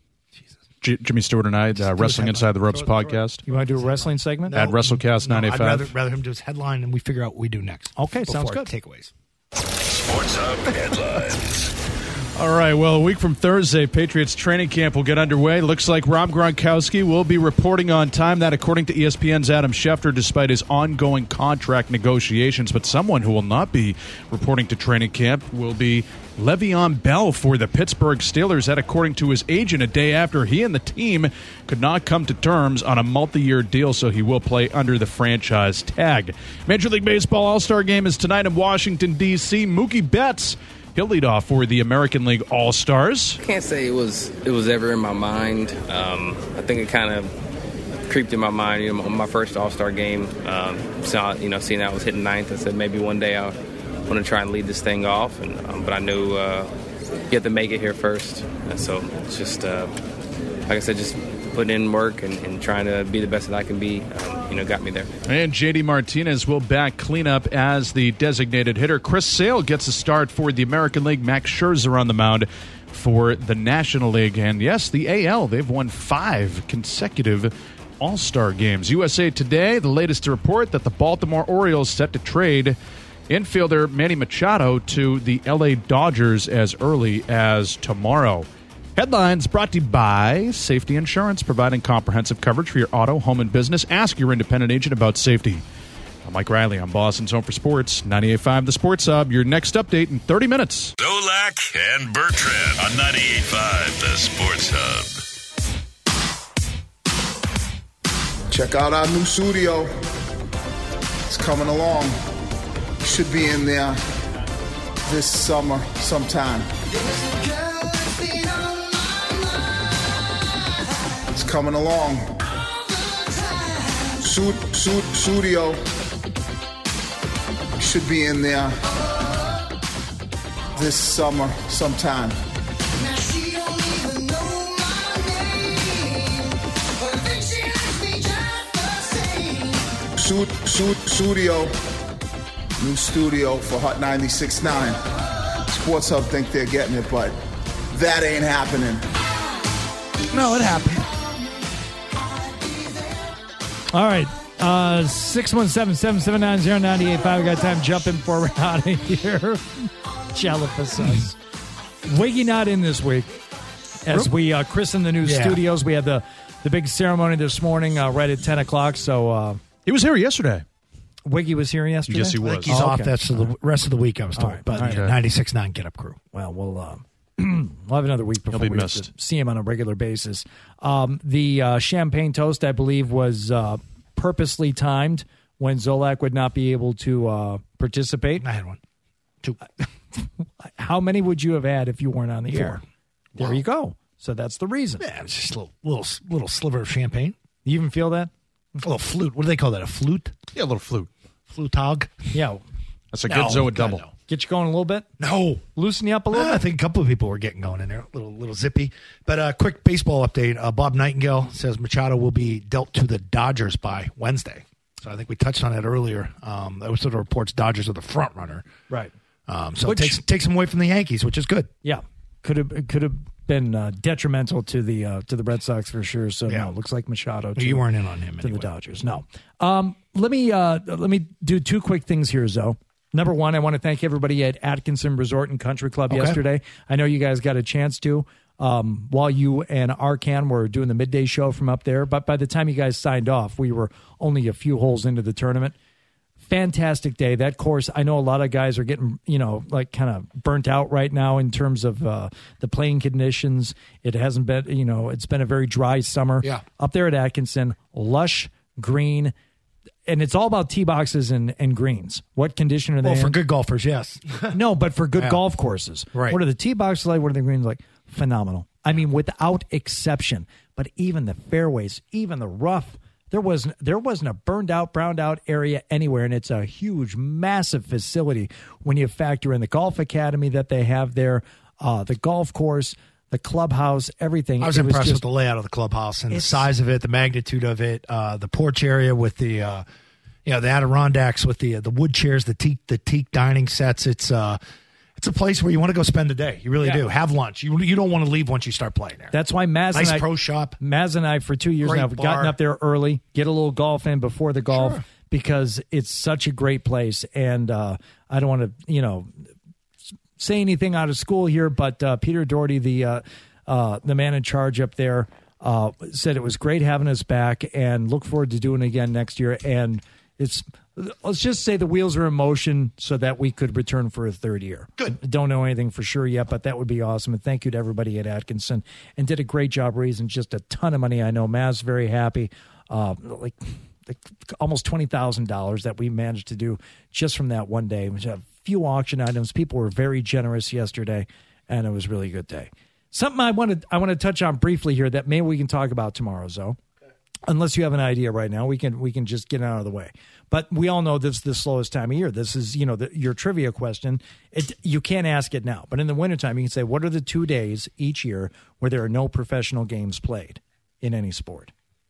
[SPEAKER 5] J- Jimmy Stewart and I, uh,
[SPEAKER 3] do his
[SPEAKER 5] Wrestling
[SPEAKER 3] headline.
[SPEAKER 5] Inside the Ropes
[SPEAKER 3] Throw it- throw it.
[SPEAKER 5] podcast.
[SPEAKER 4] You want to do a wrestling segment?
[SPEAKER 5] At WrestleCast
[SPEAKER 3] No,
[SPEAKER 5] nine
[SPEAKER 3] I'd
[SPEAKER 5] eighty-five.
[SPEAKER 3] rather, rather him do his headline and we figure out what we do next.
[SPEAKER 4] Okay, sounds
[SPEAKER 3] Before
[SPEAKER 4] good.
[SPEAKER 3] Takeaways.
[SPEAKER 1] Sports Hub headlines.
[SPEAKER 5] All right, well, a week from Thursday, Patriots training camp will get underway. Looks like Rob Gronkowski will be reporting on time. That, according to E S P N's Adam Schefter, despite his ongoing contract negotiations. But someone who will not be reporting to training camp will be Le'Veon Bell for the Pittsburgh Steelers. That, according to his agent, a day after he and the team could not come to terms on a multi-year deal, so he will play under the franchise tag. Major League Baseball All-Star Game is tonight in Washington, D C Mookie Betts, he'll lead off for the American League All-Stars.
[SPEAKER 8] Can't say it was it was ever in my mind. Um, I think it kind of creeped in my mind. You know, my first All Star game, um, saw you know, seeing I was hitting ninth, I said maybe one day I'll want to try and lead this thing off. And um, but I knew uh, you have to make it here first. And so it's just uh, like I said, just putting in work and, and trying to be the best that I can be. Um, you know, got me there.
[SPEAKER 5] And J D Martinez will back cleanup as the designated hitter. Chris Sale gets a start for the American League. Max Scherzer on the mound for the National League. And yes, the A L, they've won five consecutive All-Star games. U S A Today, the latest to report that the Baltimore Orioles set to trade infielder Manny Machado to the L A Dodgers as early as tomorrow. Headlines brought to you by Safety Insurance, providing comprehensive coverage for your auto, home, and business. Ask your independent agent about safety. I'm Mike Riley. I'm Boston's Home for Sports, ninety-eight point five The Sports Hub. Your next update in thirty minutes.
[SPEAKER 1] Zolak and Bertrand on ninety-eight point five The Sports Hub.
[SPEAKER 9] Check out our new studio. It's coming along. Should be in there this summer sometime. It's coming along. Suit, suit, studio should be in there this summer sometime. Suit, suit, studio. New studio for Hot ninety-six point nine. Sports Hub think they're getting it, but that ain't happening.
[SPEAKER 3] No, it happened.
[SPEAKER 4] All right. Uh, six one seven, seven seven nine, zero nine eight five. We got time jumping before we're out of here. Jellifies us. Wiggy not in this week. As we uh, christen the new
[SPEAKER 3] Yeah.
[SPEAKER 4] studios, we had the, the big ceremony this morning uh, right at ten o'clock. So uh,
[SPEAKER 5] He was here yesterday.
[SPEAKER 4] Wiggy was here yesterday?
[SPEAKER 5] Yes, he
[SPEAKER 3] I
[SPEAKER 5] was.
[SPEAKER 3] think he's
[SPEAKER 4] Oh,
[SPEAKER 3] off
[SPEAKER 4] okay.
[SPEAKER 3] that's the rest of the week, I was told.
[SPEAKER 4] All right,
[SPEAKER 3] But
[SPEAKER 4] all right.
[SPEAKER 3] yeah, ninety-six point nine Get Up Crew.
[SPEAKER 4] Well, we'll, uh, we'll have another week before
[SPEAKER 5] be
[SPEAKER 4] we have
[SPEAKER 5] missed.
[SPEAKER 4] to see him on a regular basis. Um, the uh, champagne toast, I believe, was uh, purposely timed when Zolak would not be able to uh, participate.
[SPEAKER 3] I had one. Two.
[SPEAKER 4] How many would you have had if you weren't on the air? There you go. So that's the reason.
[SPEAKER 3] Yeah, it was just a little, little, little sliver of champagne.
[SPEAKER 4] You even feel that?
[SPEAKER 3] A little flute. What do they call that? A flute?
[SPEAKER 5] Yeah, a little flute.
[SPEAKER 3] Flutog?
[SPEAKER 4] Yeah.
[SPEAKER 5] That's a
[SPEAKER 3] No,
[SPEAKER 5] good Zoa
[SPEAKER 3] God,
[SPEAKER 5] double.
[SPEAKER 3] no.
[SPEAKER 4] Get you going a little bit?
[SPEAKER 3] No.
[SPEAKER 4] Loosen you up a little
[SPEAKER 3] Uh, I
[SPEAKER 4] bit?
[SPEAKER 3] think a couple of people were getting going in there. A little, little zippy. But a uh, quick baseball update. Uh, Bob Nightingale says Machado will be dealt to the Dodgers by Wednesday. So I think we touched on that earlier. Um, that was sort of reports Dodgers are the front runner.
[SPEAKER 4] Right.
[SPEAKER 3] Um, so
[SPEAKER 4] Which-
[SPEAKER 3] it takes, takes them away from the Yankees, which is good.
[SPEAKER 4] Yeah. Could have could have been uh, detrimental to the uh, to the Red Sox for sure. So
[SPEAKER 3] Yeah.
[SPEAKER 4] no, looks like Machado. To,
[SPEAKER 3] You weren't in on him
[SPEAKER 4] to
[SPEAKER 3] anyway.
[SPEAKER 4] the Dodgers. No. Um, let me uh, let me do two quick things here, Zoe. Number one, I want to thank everybody at Atkinson Resort and Country Club
[SPEAKER 3] Okay.
[SPEAKER 4] yesterday. I know you guys got a chance to um, while you and Arcan were doing the midday show from up there. But by the time you guys signed off, we were only a few holes into the tournament. Fantastic day. That course, I know a lot of guys are getting, you know, like kind of burnt out right now in terms of uh, the playing conditions. It hasn't been, you know, it's been a very dry summer.
[SPEAKER 3] Yeah.
[SPEAKER 4] Up there at Atkinson, lush, green, and it's all about tee boxes and, and greens. What condition are they
[SPEAKER 3] Well, for
[SPEAKER 4] in?
[SPEAKER 3] good golfers, yes.
[SPEAKER 4] No, but for good
[SPEAKER 3] Yeah.
[SPEAKER 4] golf courses.
[SPEAKER 3] Right.
[SPEAKER 4] What are the tee boxes like? What are the greens like? Phenomenal. I mean, without exception. But even the fairways, even the rough, there wasn't there wasn't a burned out, browned out area anywhere, and it's a huge, massive facility when you factor in the golf academy that they have there, uh, the golf course, the clubhouse, everything.
[SPEAKER 3] I was
[SPEAKER 4] It
[SPEAKER 3] impressed
[SPEAKER 4] just-
[SPEAKER 3] with the layout of the clubhouse and the
[SPEAKER 4] It's-
[SPEAKER 3] size of it, the magnitude of it, uh, the porch area with the, uh, you know, the Adirondacks with the uh, the wood chairs, the teak the teak dining sets. It's uh, it's a place where you want to go spend the day. You really
[SPEAKER 4] Yeah.
[SPEAKER 3] do. Have lunch. You you don't want to leave once you start playing there.
[SPEAKER 4] That's why Maz
[SPEAKER 3] nice
[SPEAKER 4] and I,
[SPEAKER 3] pro shop.
[SPEAKER 4] Maz and I, for two years
[SPEAKER 3] Great
[SPEAKER 4] now, have gotten
[SPEAKER 3] bar.
[SPEAKER 4] up there early, get a little golf in before the golf
[SPEAKER 3] Sure.
[SPEAKER 4] because it's such a great place. And uh, I don't want to, you know, say anything out of school here, but uh, Peter Doherty, the uh, uh, the man in charge up there, uh, said it was great having us back, and look forward to doing it again next year. And it's let's just say the wheels are in motion so that we could return for a third year.
[SPEAKER 3] Good.
[SPEAKER 4] Don't know anything for sure yet, but that would be awesome. And thank you to everybody at Atkinson, and did a great job raising just a ton of money. I know Maz's very happy. Uh, like, like almost twenty thousand dollars that we managed to do just from that one day. We had a few auction items. People were very generous yesterday, and it was a really good day. Something I want to I want to touch on briefly here that maybe we can talk about tomorrow, Zoe. Unless you have an idea right now, we can we can just get it out of the way. But we all know this is the slowest time of year. This is, you know, the, your trivia question. It, you can't ask it now. But in the wintertime, you can say, what are the two days each year where there are no professional games played in any sport?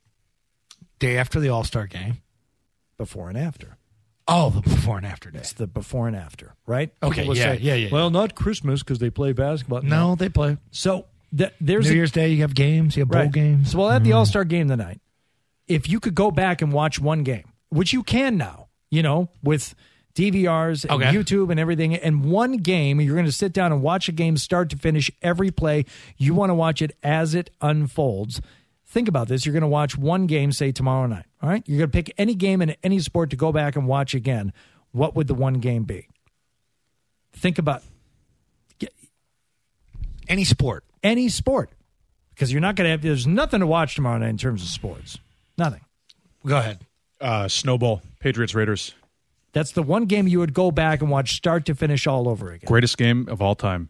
[SPEAKER 3] Day after the All-Star game.
[SPEAKER 4] Before and after.
[SPEAKER 3] Oh, the before and after day.
[SPEAKER 4] It's the before and after, right?
[SPEAKER 3] Okay,
[SPEAKER 4] People will
[SPEAKER 3] yeah,
[SPEAKER 4] say,
[SPEAKER 3] yeah, yeah,
[SPEAKER 4] Well, not Christmas because they play basketball.
[SPEAKER 3] No, they play.
[SPEAKER 4] So th- there's
[SPEAKER 3] New
[SPEAKER 4] a,
[SPEAKER 3] Year's Day, you have games, you have bowl
[SPEAKER 4] Right.
[SPEAKER 3] games.
[SPEAKER 4] So, well, at the All-Star game tonight, if you could go back and watch one game, which you can now, you know, with D V Rs and
[SPEAKER 3] Okay.
[SPEAKER 4] YouTube and everything, and one game, you're going to sit down and watch a game start to finish, every play. You want to watch it as it unfolds. Think about this. You're going to watch one game, say, tomorrow night. All right? You're going to pick any game in any sport to go back and watch again. What would the one game be? Think about
[SPEAKER 3] Any sport.
[SPEAKER 4] any sport. Because you're not going to have, there's nothing to watch tomorrow night in terms of sports. Nothing.
[SPEAKER 3] Go ahead.
[SPEAKER 5] Uh, Snowball, Patriots Raiders.
[SPEAKER 4] That's the one game you would go back and watch start to finish all over again.
[SPEAKER 5] Greatest game of all time.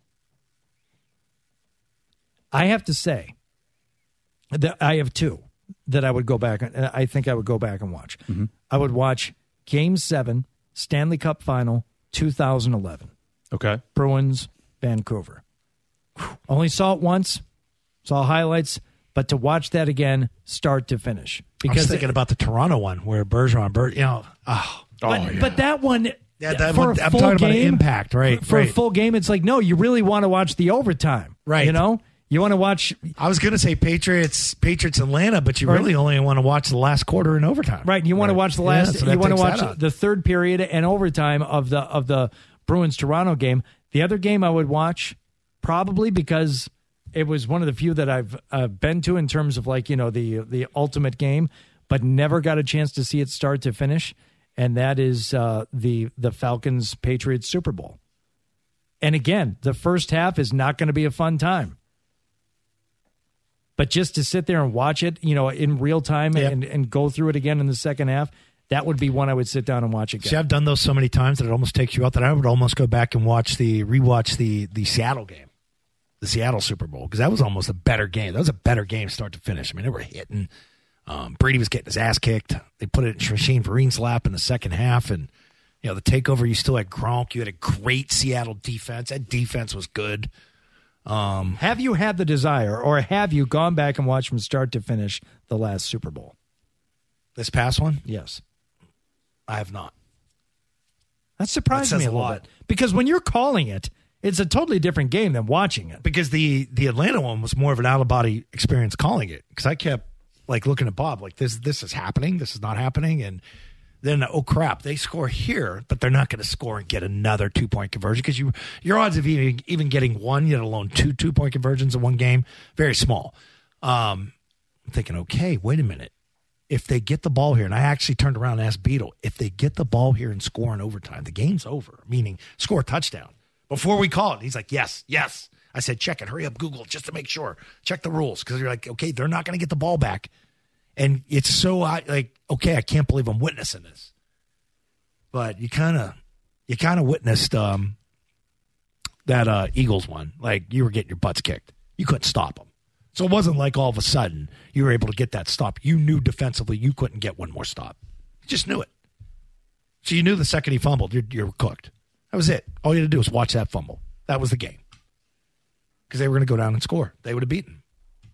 [SPEAKER 4] I have to say that I have two that I would go back and I think I would go back and watch.
[SPEAKER 5] Mm-hmm.
[SPEAKER 4] I would watch Game seven, Stanley Cup Final, two thousand eleven.
[SPEAKER 5] Okay.
[SPEAKER 4] Bruins, Vancouver. Only saw it once, saw highlights, but to watch that again, start to finish.
[SPEAKER 3] I was
[SPEAKER 4] Because
[SPEAKER 3] thinking about the Toronto one where Bergeron, Ber- you know, oh,
[SPEAKER 4] But, but that one,
[SPEAKER 3] Yeah, that
[SPEAKER 4] for
[SPEAKER 3] one-
[SPEAKER 4] a
[SPEAKER 3] I'm
[SPEAKER 4] full
[SPEAKER 3] talking about
[SPEAKER 4] game,
[SPEAKER 3] impact, right,
[SPEAKER 4] For
[SPEAKER 3] right.
[SPEAKER 4] a full game, it's like, no, you really want to watch the overtime.
[SPEAKER 3] Right.
[SPEAKER 4] You know? You want to watch,
[SPEAKER 3] I was going to say Patriots, Patriots Atlanta, but you
[SPEAKER 4] Right.
[SPEAKER 3] really only want to watch the last quarter in overtime.
[SPEAKER 4] right, you want to watch the
[SPEAKER 3] Yeah,
[SPEAKER 4] last,
[SPEAKER 3] so that
[SPEAKER 4] you want to
[SPEAKER 3] takes
[SPEAKER 4] watch
[SPEAKER 3] that out.
[SPEAKER 4] the third period and overtime of the of the Bruins-Toronto game. The other game I would watch, probably because it was one of the few that I've uh, been to in terms of like, you know, the the ultimate game, but never got a chance to see it start to finish, and that is uh, the the Falcons-Patriots Super Bowl. And again, the first half is not going to be a fun time. But just to sit there and watch it, you know, in real time
[SPEAKER 3] Yep.
[SPEAKER 4] and, and go through it again in the second half, that would be one I would sit down and watch again.
[SPEAKER 3] See, I've done those so many times that it almost takes you out that I would almost go back and watch the rewatch the the Seattle game, the Seattle Super Bowl, because that was almost a better game. That was a better game start to finish. I mean, they were hitting. Um, Brady was getting his ass kicked. They put it in Shane Vereen's lap in the second half, and you know the takeover. You still had Gronk. You had a great Seattle defense. That defense was good. Um,
[SPEAKER 4] have you had the desire, or have you gone back and watched from start to finish the last Super Bowl?
[SPEAKER 3] This past one?
[SPEAKER 4] Yes.
[SPEAKER 3] I have not.
[SPEAKER 4] That surprised
[SPEAKER 3] That
[SPEAKER 4] me a
[SPEAKER 3] says a
[SPEAKER 4] little
[SPEAKER 3] lot.
[SPEAKER 4] bit. Because when you're calling it, it's a totally different game than watching it.
[SPEAKER 3] Because the, the Atlanta one was more of an out-of-body experience calling it. Because I kept like looking at Bob like, this this is happening, this is not happening. And then, oh, crap, they score here, but they're not going to score and get another two-point conversion. Because you, your odds of even, even getting one, let alone two two-point conversions in one game, very small. Um, I'm thinking, okay, wait a minute. If they get the ball here, and I actually turned around and asked Beetle, if they get the ball here and score in overtime, the game's over, meaning score a touchdown. Before we call it, he's like, yes, yes. I said, check it. Hurry up, Google it, just to make sure. Check the rules, because you're like, okay, they're not going to get the ball back. And it's so, I like, okay, I can't believe I'm witnessing this. But you kind of you kind of witnessed um, that uh, Eagles one. Like, you were getting your butts kicked. You couldn't stop them. So it wasn't like all of a sudden you were able to get that stop. You knew defensively you couldn't get one more stop. You just knew it. So you knew the second he fumbled, you're, you were cooked. That was it. All you had to do was watch that fumble. That was the game. Because they were going to go down and score. They would have beaten.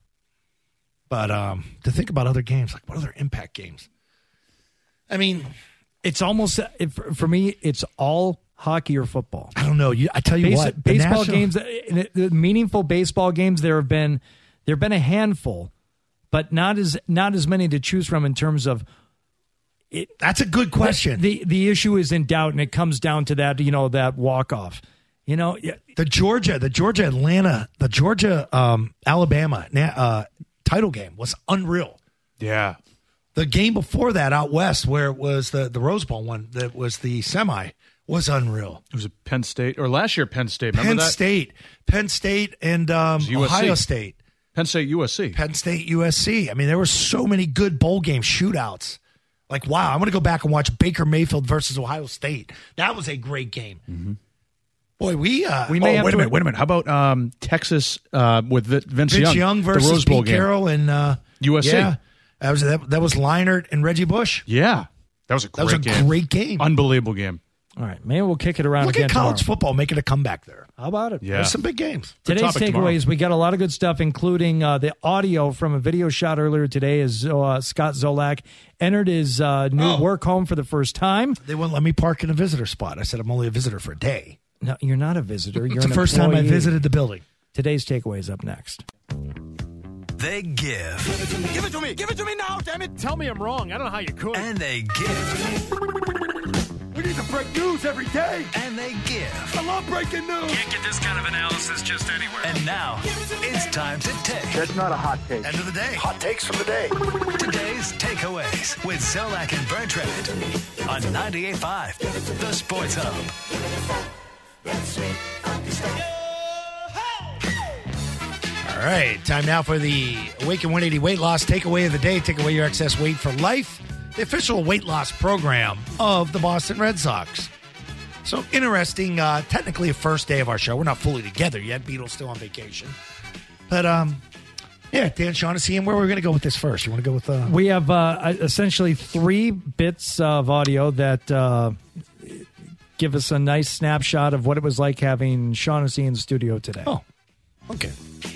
[SPEAKER 3] But um, to think about other games, like what other impact games? I mean,
[SPEAKER 4] it's almost, it, for me, it's all hockey or football.
[SPEAKER 3] I don't know. You, I tell you
[SPEAKER 4] Base,
[SPEAKER 3] what.
[SPEAKER 4] Baseball
[SPEAKER 3] national...
[SPEAKER 4] games, the, the meaningful baseball games, there have been there have been a handful, but not as not as many to choose from in terms of it.
[SPEAKER 3] That's a good question.
[SPEAKER 4] The the issue is in doubt, and it comes down to that, you know, that walk off. You know,
[SPEAKER 3] the Georgia, the Georgia Atlanta, the Georgia um, Alabama uh, title game was unreal.
[SPEAKER 5] Yeah.
[SPEAKER 3] The game before that out west, where it was the, the Rose Bowl one, that was the semi, was unreal.
[SPEAKER 5] It was a Penn State, or last year Penn State. Remember
[SPEAKER 3] Penn
[SPEAKER 5] that?
[SPEAKER 3] State, Penn State, and um, Ohio State.
[SPEAKER 5] Penn State, U S C.
[SPEAKER 3] Penn State, U S C. I mean, there were so many good bowl game shootouts. Like, wow, I'm going to go back and watch Baker Mayfield versus Ohio State. That was a great game.
[SPEAKER 5] Mm-hmm.
[SPEAKER 3] Boy, we uh,
[SPEAKER 5] we may oh, have wait to, a minute, wait a minute. How about um, Texas uh, with Vince,
[SPEAKER 3] Vince
[SPEAKER 5] Young,
[SPEAKER 3] Young versus
[SPEAKER 5] the Rose Bowl
[SPEAKER 3] Pete
[SPEAKER 5] game.
[SPEAKER 3] Carroll and uh,
[SPEAKER 5] U S C?
[SPEAKER 3] Yeah, that was that, that was Leinart and Reggie Bush.
[SPEAKER 5] Yeah, that was a great
[SPEAKER 3] that was a
[SPEAKER 5] game.
[SPEAKER 3] great game,
[SPEAKER 5] unbelievable game.
[SPEAKER 4] All right, maybe we'll kick it around
[SPEAKER 3] Look
[SPEAKER 4] again
[SPEAKER 3] at college
[SPEAKER 4] tomorrow.
[SPEAKER 3] football making a comeback there.
[SPEAKER 4] How about it?
[SPEAKER 5] Yeah,
[SPEAKER 3] there's some big games.
[SPEAKER 4] Today's takeaways, we got a lot of good stuff, including uh, the audio from a video shot earlier today as uh, Scott Zolak entered his uh, new
[SPEAKER 3] Oh.
[SPEAKER 4] work home for the first time.
[SPEAKER 3] They wouldn't let me park in a visitor spot. I said I'm only a visitor for a day.
[SPEAKER 4] No, you're not a visitor. You're
[SPEAKER 3] It's
[SPEAKER 4] an
[SPEAKER 3] the first
[SPEAKER 4] employee.
[SPEAKER 3] time I visited the building.
[SPEAKER 4] Today's takeaway is up next.
[SPEAKER 1] They give.
[SPEAKER 10] Give it to me. Give it to me. Give it to me now, damn it.
[SPEAKER 2] Tell me I'm wrong. I don't know how you could.
[SPEAKER 1] And they give.
[SPEAKER 10] We need to break news every day.
[SPEAKER 1] And they give.
[SPEAKER 10] I love breaking news.
[SPEAKER 1] Can't get this kind of analysis just anywhere. And now, it's time to take.
[SPEAKER 9] That's not a hot take.
[SPEAKER 1] End of the day.
[SPEAKER 9] Hot takes from the day.
[SPEAKER 1] Today's takeaways with Zolak and Bertrand on ninety-eight point five, The Sports Hub.
[SPEAKER 3] All right, time now for the Awaken one eighty weight loss takeaway of the day. Take away your excess weight for life. The official weight loss program of the Boston Red Sox. So interesting. Uh, technically, a first day of our show. We're not fully together yet. Beatle's still on vacation, but um, yeah, Dan Shaughnessy. And where we're going to go with this first? You want to go with? Uh...
[SPEAKER 4] We have uh, essentially three bits of audio that uh, give us a nice snapshot of what it was like having Shaughnessy in the studio today.
[SPEAKER 3] Oh, okay.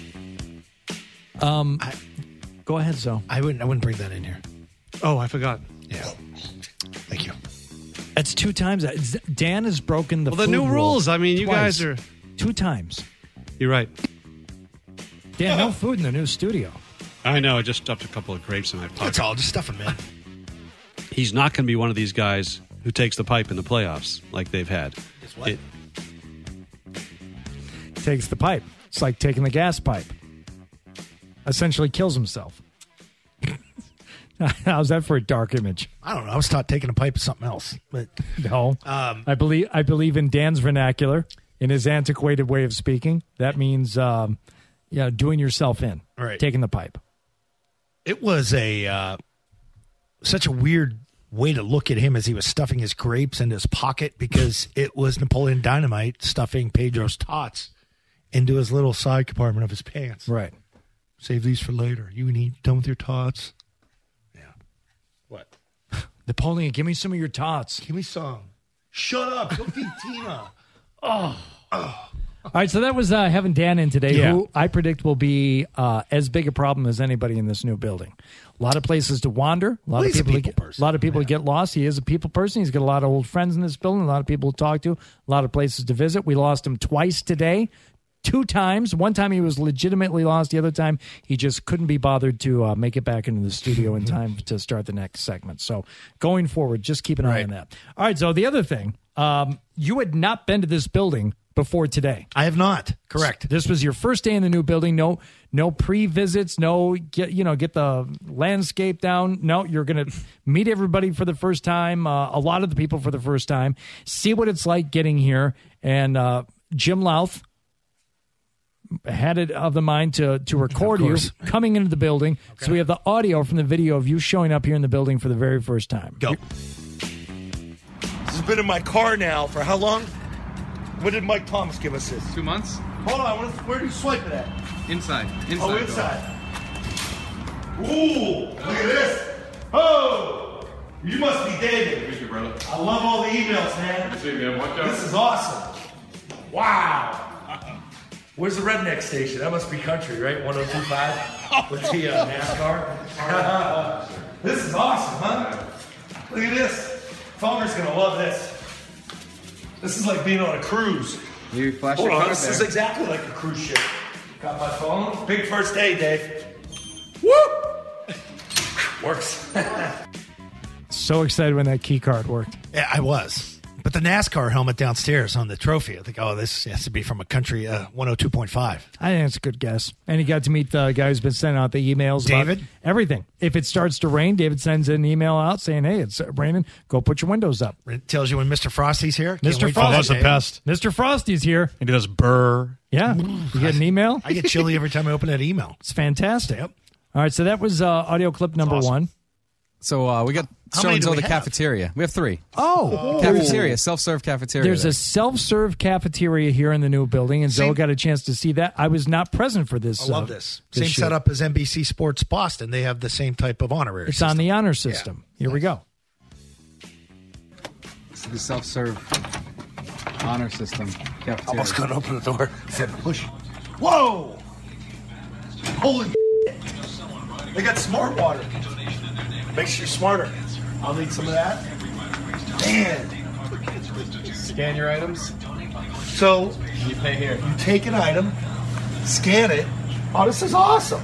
[SPEAKER 4] Um,
[SPEAKER 3] I,
[SPEAKER 4] go ahead, Zo.
[SPEAKER 3] I wouldn't. I wouldn't bring that in here.
[SPEAKER 2] Oh, I forgot.
[SPEAKER 3] Yeah. Thank you.
[SPEAKER 4] That's two times. Dan has broken the.
[SPEAKER 2] Well, the
[SPEAKER 4] food
[SPEAKER 2] new
[SPEAKER 4] rule
[SPEAKER 2] rules. I mean, you
[SPEAKER 4] twice.
[SPEAKER 2] guys are
[SPEAKER 4] two times.
[SPEAKER 2] You're right.
[SPEAKER 4] Dan, no food in the new studio.
[SPEAKER 2] I know. I just stuffed a couple of grapes in my pocket.
[SPEAKER 3] That's all. Just stuff them in.
[SPEAKER 2] He's not going to be one of these guys who takes the pipe in the playoffs like they've had.
[SPEAKER 3] Guess what?
[SPEAKER 2] It,
[SPEAKER 4] Takes the pipe. It's like taking the gas pipe. Essentially kills himself. How's that for a dark image?
[SPEAKER 3] I don't know. I was taught taking a pipe is something else, but
[SPEAKER 4] No,
[SPEAKER 3] um,
[SPEAKER 4] I believe I believe in Dan's vernacular, in his antiquated way of speaking. That means, um, yeah, doing yourself in,
[SPEAKER 3] Right.
[SPEAKER 4] taking the pipe.
[SPEAKER 3] it was a uh, such a weird way to look at him as he was stuffing his grapes into his pocket, because it was Napoleon Dynamite stuffing Pedro's tots into his little side compartment of his pants.
[SPEAKER 4] Right.
[SPEAKER 3] Save these for later. You need done with your tots. Yeah. What?
[SPEAKER 4] Napoleon, give me some of your tots.
[SPEAKER 3] Give me some. Shut up. Go feed Tina.
[SPEAKER 4] Oh. oh. All right, so that was uh, having Dan in today,
[SPEAKER 3] Yeah.
[SPEAKER 4] who I predict will be uh, as big a problem as anybody in this new building. A lot of places to wander. A lot
[SPEAKER 3] Well,
[SPEAKER 4] of
[SPEAKER 3] he's a
[SPEAKER 4] people,
[SPEAKER 3] people
[SPEAKER 4] to get,
[SPEAKER 3] person.
[SPEAKER 4] a lot of people to get lost. He is a people person. He's got a lot of old friends in this building. A lot of people to talk to. A lot of places to visit. We lost him twice today. Two times. One time he was legitimately lost. The other time he just couldn't be bothered to uh, make it back into the studio in time to start the next segment. So going forward, just keep an eye
[SPEAKER 3] Right.
[SPEAKER 4] on that. All right. So the other thing, um, you had not been to this building before today.
[SPEAKER 3] I have not. Correct.
[SPEAKER 4] This was your first day in the new building. No, no pre-visits. No, get you know, get the landscape down. No, you're going to meet everybody for the first time. Uh, a lot of the people for the first time. See what it's like getting here. And uh, Jim Louth had it of the mind to to record you coming into the building. Okay. So we have the audio from the video of you showing up here in the building for the very first time.
[SPEAKER 3] Go.
[SPEAKER 10] This has been in my car now for how long? When did Mike Thomas give us this?
[SPEAKER 6] Two months?
[SPEAKER 10] Hold on, where do you swipe it at?
[SPEAKER 6] Inside. Inside.
[SPEAKER 10] Oh, inside. Ooh, look at this. Oh, you must be David.
[SPEAKER 11] Thank you, brother.
[SPEAKER 10] I love all the emails, man.
[SPEAKER 11] See you, man. Watch out.
[SPEAKER 10] This is awesome. Wow. Where's the redneck station? That must be country, right? one oh two point five with the uh, NASCAR. This is awesome, huh? Look at this. Phoner's going to love this. This is like being on a cruise.
[SPEAKER 6] You flash
[SPEAKER 10] Hold
[SPEAKER 6] your
[SPEAKER 10] on,
[SPEAKER 6] card
[SPEAKER 10] this
[SPEAKER 6] there.
[SPEAKER 10] is exactly like a cruise ship. Got my phone. Big first day, Dave. Woo! Works.
[SPEAKER 4] So excited when that key card worked.
[SPEAKER 3] Yeah, I was. But the NASCAR helmet downstairs on the trophy, I think, oh, this has to be from a country uh, one oh two point five.
[SPEAKER 4] I think that's a good guess. And he got to meet the guy who's been sending out the emails.
[SPEAKER 3] David?
[SPEAKER 4] About everything. If it starts to rain, David sends an email out saying, hey, it's raining. Go put your windows up.
[SPEAKER 3] It tells you when Mister Frosty's here. Can't
[SPEAKER 4] Mister
[SPEAKER 3] wait for
[SPEAKER 4] Frosty.
[SPEAKER 3] that
[SPEAKER 2] That's the
[SPEAKER 3] day.
[SPEAKER 2] best.
[SPEAKER 4] Mister Frosty's here.
[SPEAKER 5] And he does burr.
[SPEAKER 4] Yeah. You get an email?
[SPEAKER 3] I get chilly every time I open that email.
[SPEAKER 4] It's fantastic.
[SPEAKER 3] Yep.
[SPEAKER 4] All right, so that was uh, audio clip number
[SPEAKER 3] awesome.
[SPEAKER 4] one.
[SPEAKER 6] So uh, we got
[SPEAKER 3] How
[SPEAKER 6] show
[SPEAKER 3] many
[SPEAKER 6] and
[SPEAKER 3] do
[SPEAKER 6] tell
[SPEAKER 3] we
[SPEAKER 6] the
[SPEAKER 3] have?
[SPEAKER 6] cafeteria. We have three.
[SPEAKER 4] Oh.
[SPEAKER 6] Cafeteria, self-serve cafeteria.
[SPEAKER 4] There's
[SPEAKER 6] there.
[SPEAKER 4] a self-serve cafeteria here in the new building, and
[SPEAKER 3] Same-
[SPEAKER 4] Zoe got a chance to see that. I was not present for this.
[SPEAKER 3] I love
[SPEAKER 4] uh,
[SPEAKER 3] this.
[SPEAKER 4] this
[SPEAKER 3] Same
[SPEAKER 4] shoot.
[SPEAKER 3] setup as N B C Sports Boston. They have the same type of honorary
[SPEAKER 4] It's
[SPEAKER 3] system.
[SPEAKER 4] on the honor system. Here we go.
[SPEAKER 6] It's the self-serve honor system cafeteria.
[SPEAKER 10] Almost couldn't open the door. Said push. Whoa! Holy shit. They got smart water. Makes you smarter. I'll need some of that. Man.
[SPEAKER 6] Scan your items.
[SPEAKER 10] So
[SPEAKER 6] You pay here.
[SPEAKER 10] you take an item, scan it. Oh, this is awesome.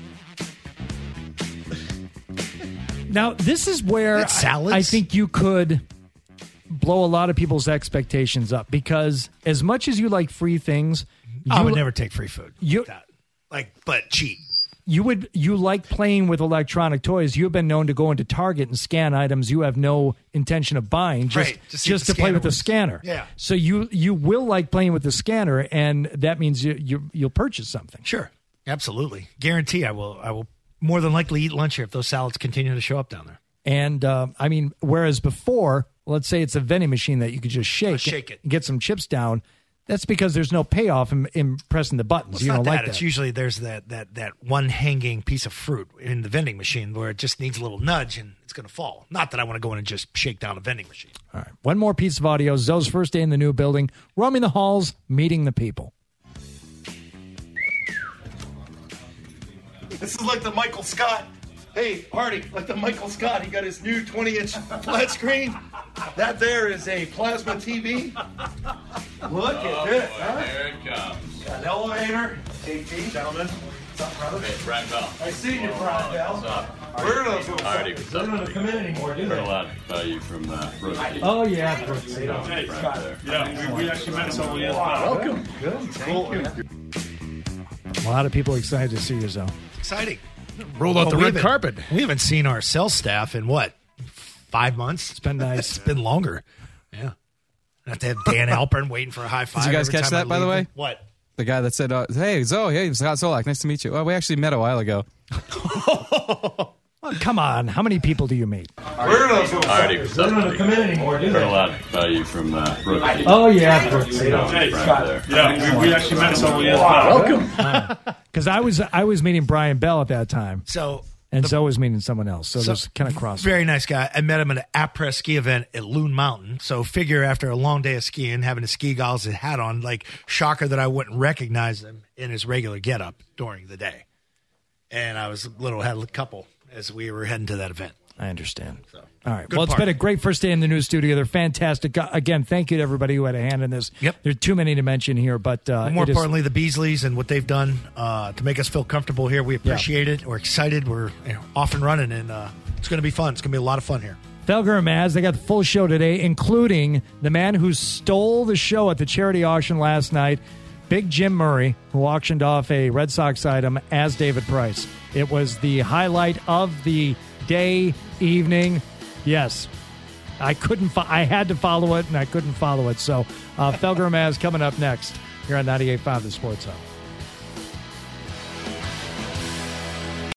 [SPEAKER 4] Now, this is where
[SPEAKER 3] That's
[SPEAKER 4] I,
[SPEAKER 3] salads?
[SPEAKER 4] I think you could blow a lot of people's expectations up, because as much as you like free things, you,
[SPEAKER 3] I would never take free food.
[SPEAKER 4] You-
[SPEAKER 3] like, that. like, but cheap.
[SPEAKER 4] you would you like playing with electronic toys. You have been known to go into Target and scan items you have no intention of buying, just
[SPEAKER 3] Right,
[SPEAKER 4] just,
[SPEAKER 3] just see if the
[SPEAKER 4] to play
[SPEAKER 3] scanner
[SPEAKER 4] with the
[SPEAKER 3] works.
[SPEAKER 4] scanner.
[SPEAKER 3] Yeah.
[SPEAKER 4] So you you will like playing with the scanner, and that means you, you you'll purchase something.
[SPEAKER 3] Sure, absolutely, guarantee. I will. I will more than likely eat lunch here if those salads continue to show up down there.
[SPEAKER 4] And uh, I mean, whereas before, let's say it's a vending machine that you could just shake,
[SPEAKER 3] Uh, shake it.
[SPEAKER 4] and get some chips down. That's because there's no payoff in, in pressing the buttons.
[SPEAKER 3] Well, it's
[SPEAKER 4] you
[SPEAKER 3] not
[SPEAKER 4] don't
[SPEAKER 3] that.
[SPEAKER 4] like that.
[SPEAKER 3] It's usually there's that that that one hanging piece of fruit in the vending machine where it just needs a little nudge and it's going to fall. Not that I want to go in and just shake down a vending machine.
[SPEAKER 4] All right. One more piece of audio. Zoe's first day in the new building, roaming the halls, meeting the people.
[SPEAKER 10] This is like the Michael Scott. Hey, Artie, like the Michael Scott. He got his new twenty-inch flat screen. That there is a plasma T V. Look at this, huh?
[SPEAKER 11] Here it comes.
[SPEAKER 10] Got an elevator. K T, gentlemen. What's up, brother?
[SPEAKER 11] Hey, Brian Bell.
[SPEAKER 10] I see you, Brian Bell.
[SPEAKER 11] What's up?
[SPEAKER 10] We're not going
[SPEAKER 11] Alrighty, what's
[SPEAKER 10] They're
[SPEAKER 11] up?
[SPEAKER 10] not come in anymore, do
[SPEAKER 11] We're
[SPEAKER 10] they?
[SPEAKER 11] allowed to tell you from uh, Brooklyn.
[SPEAKER 4] Oh, yeah.
[SPEAKER 11] Right there.
[SPEAKER 12] Yeah, we, we actually met someone years
[SPEAKER 10] Wow,
[SPEAKER 12] back.
[SPEAKER 10] welcome. Good. Thank you.
[SPEAKER 4] A lot of people excited to see you, Zoe.
[SPEAKER 3] Exciting.
[SPEAKER 5] Rolled out
[SPEAKER 3] Well,
[SPEAKER 5] the
[SPEAKER 3] we
[SPEAKER 5] red
[SPEAKER 3] haven't-
[SPEAKER 5] carpet.
[SPEAKER 3] We haven't seen our sales staff in what, five months? It's
[SPEAKER 4] been nice.
[SPEAKER 3] It's been longer. Yeah. I have to have Dan Alpern waiting for a high five.
[SPEAKER 6] Did you guys
[SPEAKER 3] every
[SPEAKER 6] catch
[SPEAKER 3] time I
[SPEAKER 6] that, by the
[SPEAKER 3] leave.
[SPEAKER 6] way?
[SPEAKER 3] What?
[SPEAKER 6] The guy that said, uh, hey, Zoe, hey, Scott Solak, nice to meet you. Well, we actually met a while ago.
[SPEAKER 4] Oh, come on. How many people do you meet?
[SPEAKER 10] We're not going
[SPEAKER 11] Alrighty, what's
[SPEAKER 10] They're
[SPEAKER 11] up?
[SPEAKER 10] not come in anymore, do
[SPEAKER 11] We're
[SPEAKER 10] they?
[SPEAKER 11] allowed to tell you from uh, Brooklyn.
[SPEAKER 4] Oh, yeah.
[SPEAKER 12] Hey,
[SPEAKER 10] Scott.
[SPEAKER 11] there.
[SPEAKER 12] Yeah, we, we actually met someone years
[SPEAKER 10] Wow,
[SPEAKER 12] back.
[SPEAKER 10] welcome.
[SPEAKER 4] Because I was I was meeting Brian Bell at that time.
[SPEAKER 3] So
[SPEAKER 4] And Zoe is meeting someone else. So, so there's kind of cross.
[SPEAKER 3] Very nice guy. I met him at an après ski event at Loon Mountain. So figure after a long day of skiing, having a ski goggles and hat on, like shocker that I wouldn't recognize him in his regular getup during the day. And I was a little had a couple as we were heading to that event.
[SPEAKER 4] I understand.
[SPEAKER 3] So.
[SPEAKER 4] All right.
[SPEAKER 3] Good
[SPEAKER 4] Well, it's
[SPEAKER 3] party.
[SPEAKER 4] been a great first day in the new studio. They're fantastic. Again, thank you to everybody who had a hand in this.
[SPEAKER 3] Yep.
[SPEAKER 4] There are too many to mention here, but uh,
[SPEAKER 3] more
[SPEAKER 4] it is-
[SPEAKER 3] importantly, the Beasleys and what they've done uh, to make us feel comfortable here. We appreciate it. We're excited. We're you know, off and running, and uh, it's going to be fun. It's going to be a lot of fun here.
[SPEAKER 4] Felger and Maz, they got the full show today, including the man who stole the show at the charity auction last night, Big Jim Murray, who auctioned off a Red Sox item as David Price. It was the highlight of the day, evening. Yes. I couldn't. Fo- I had to follow it, and I couldn't follow it. So, uh, Felger and Maz coming up next here on ninety-eight point five The Sports Hub.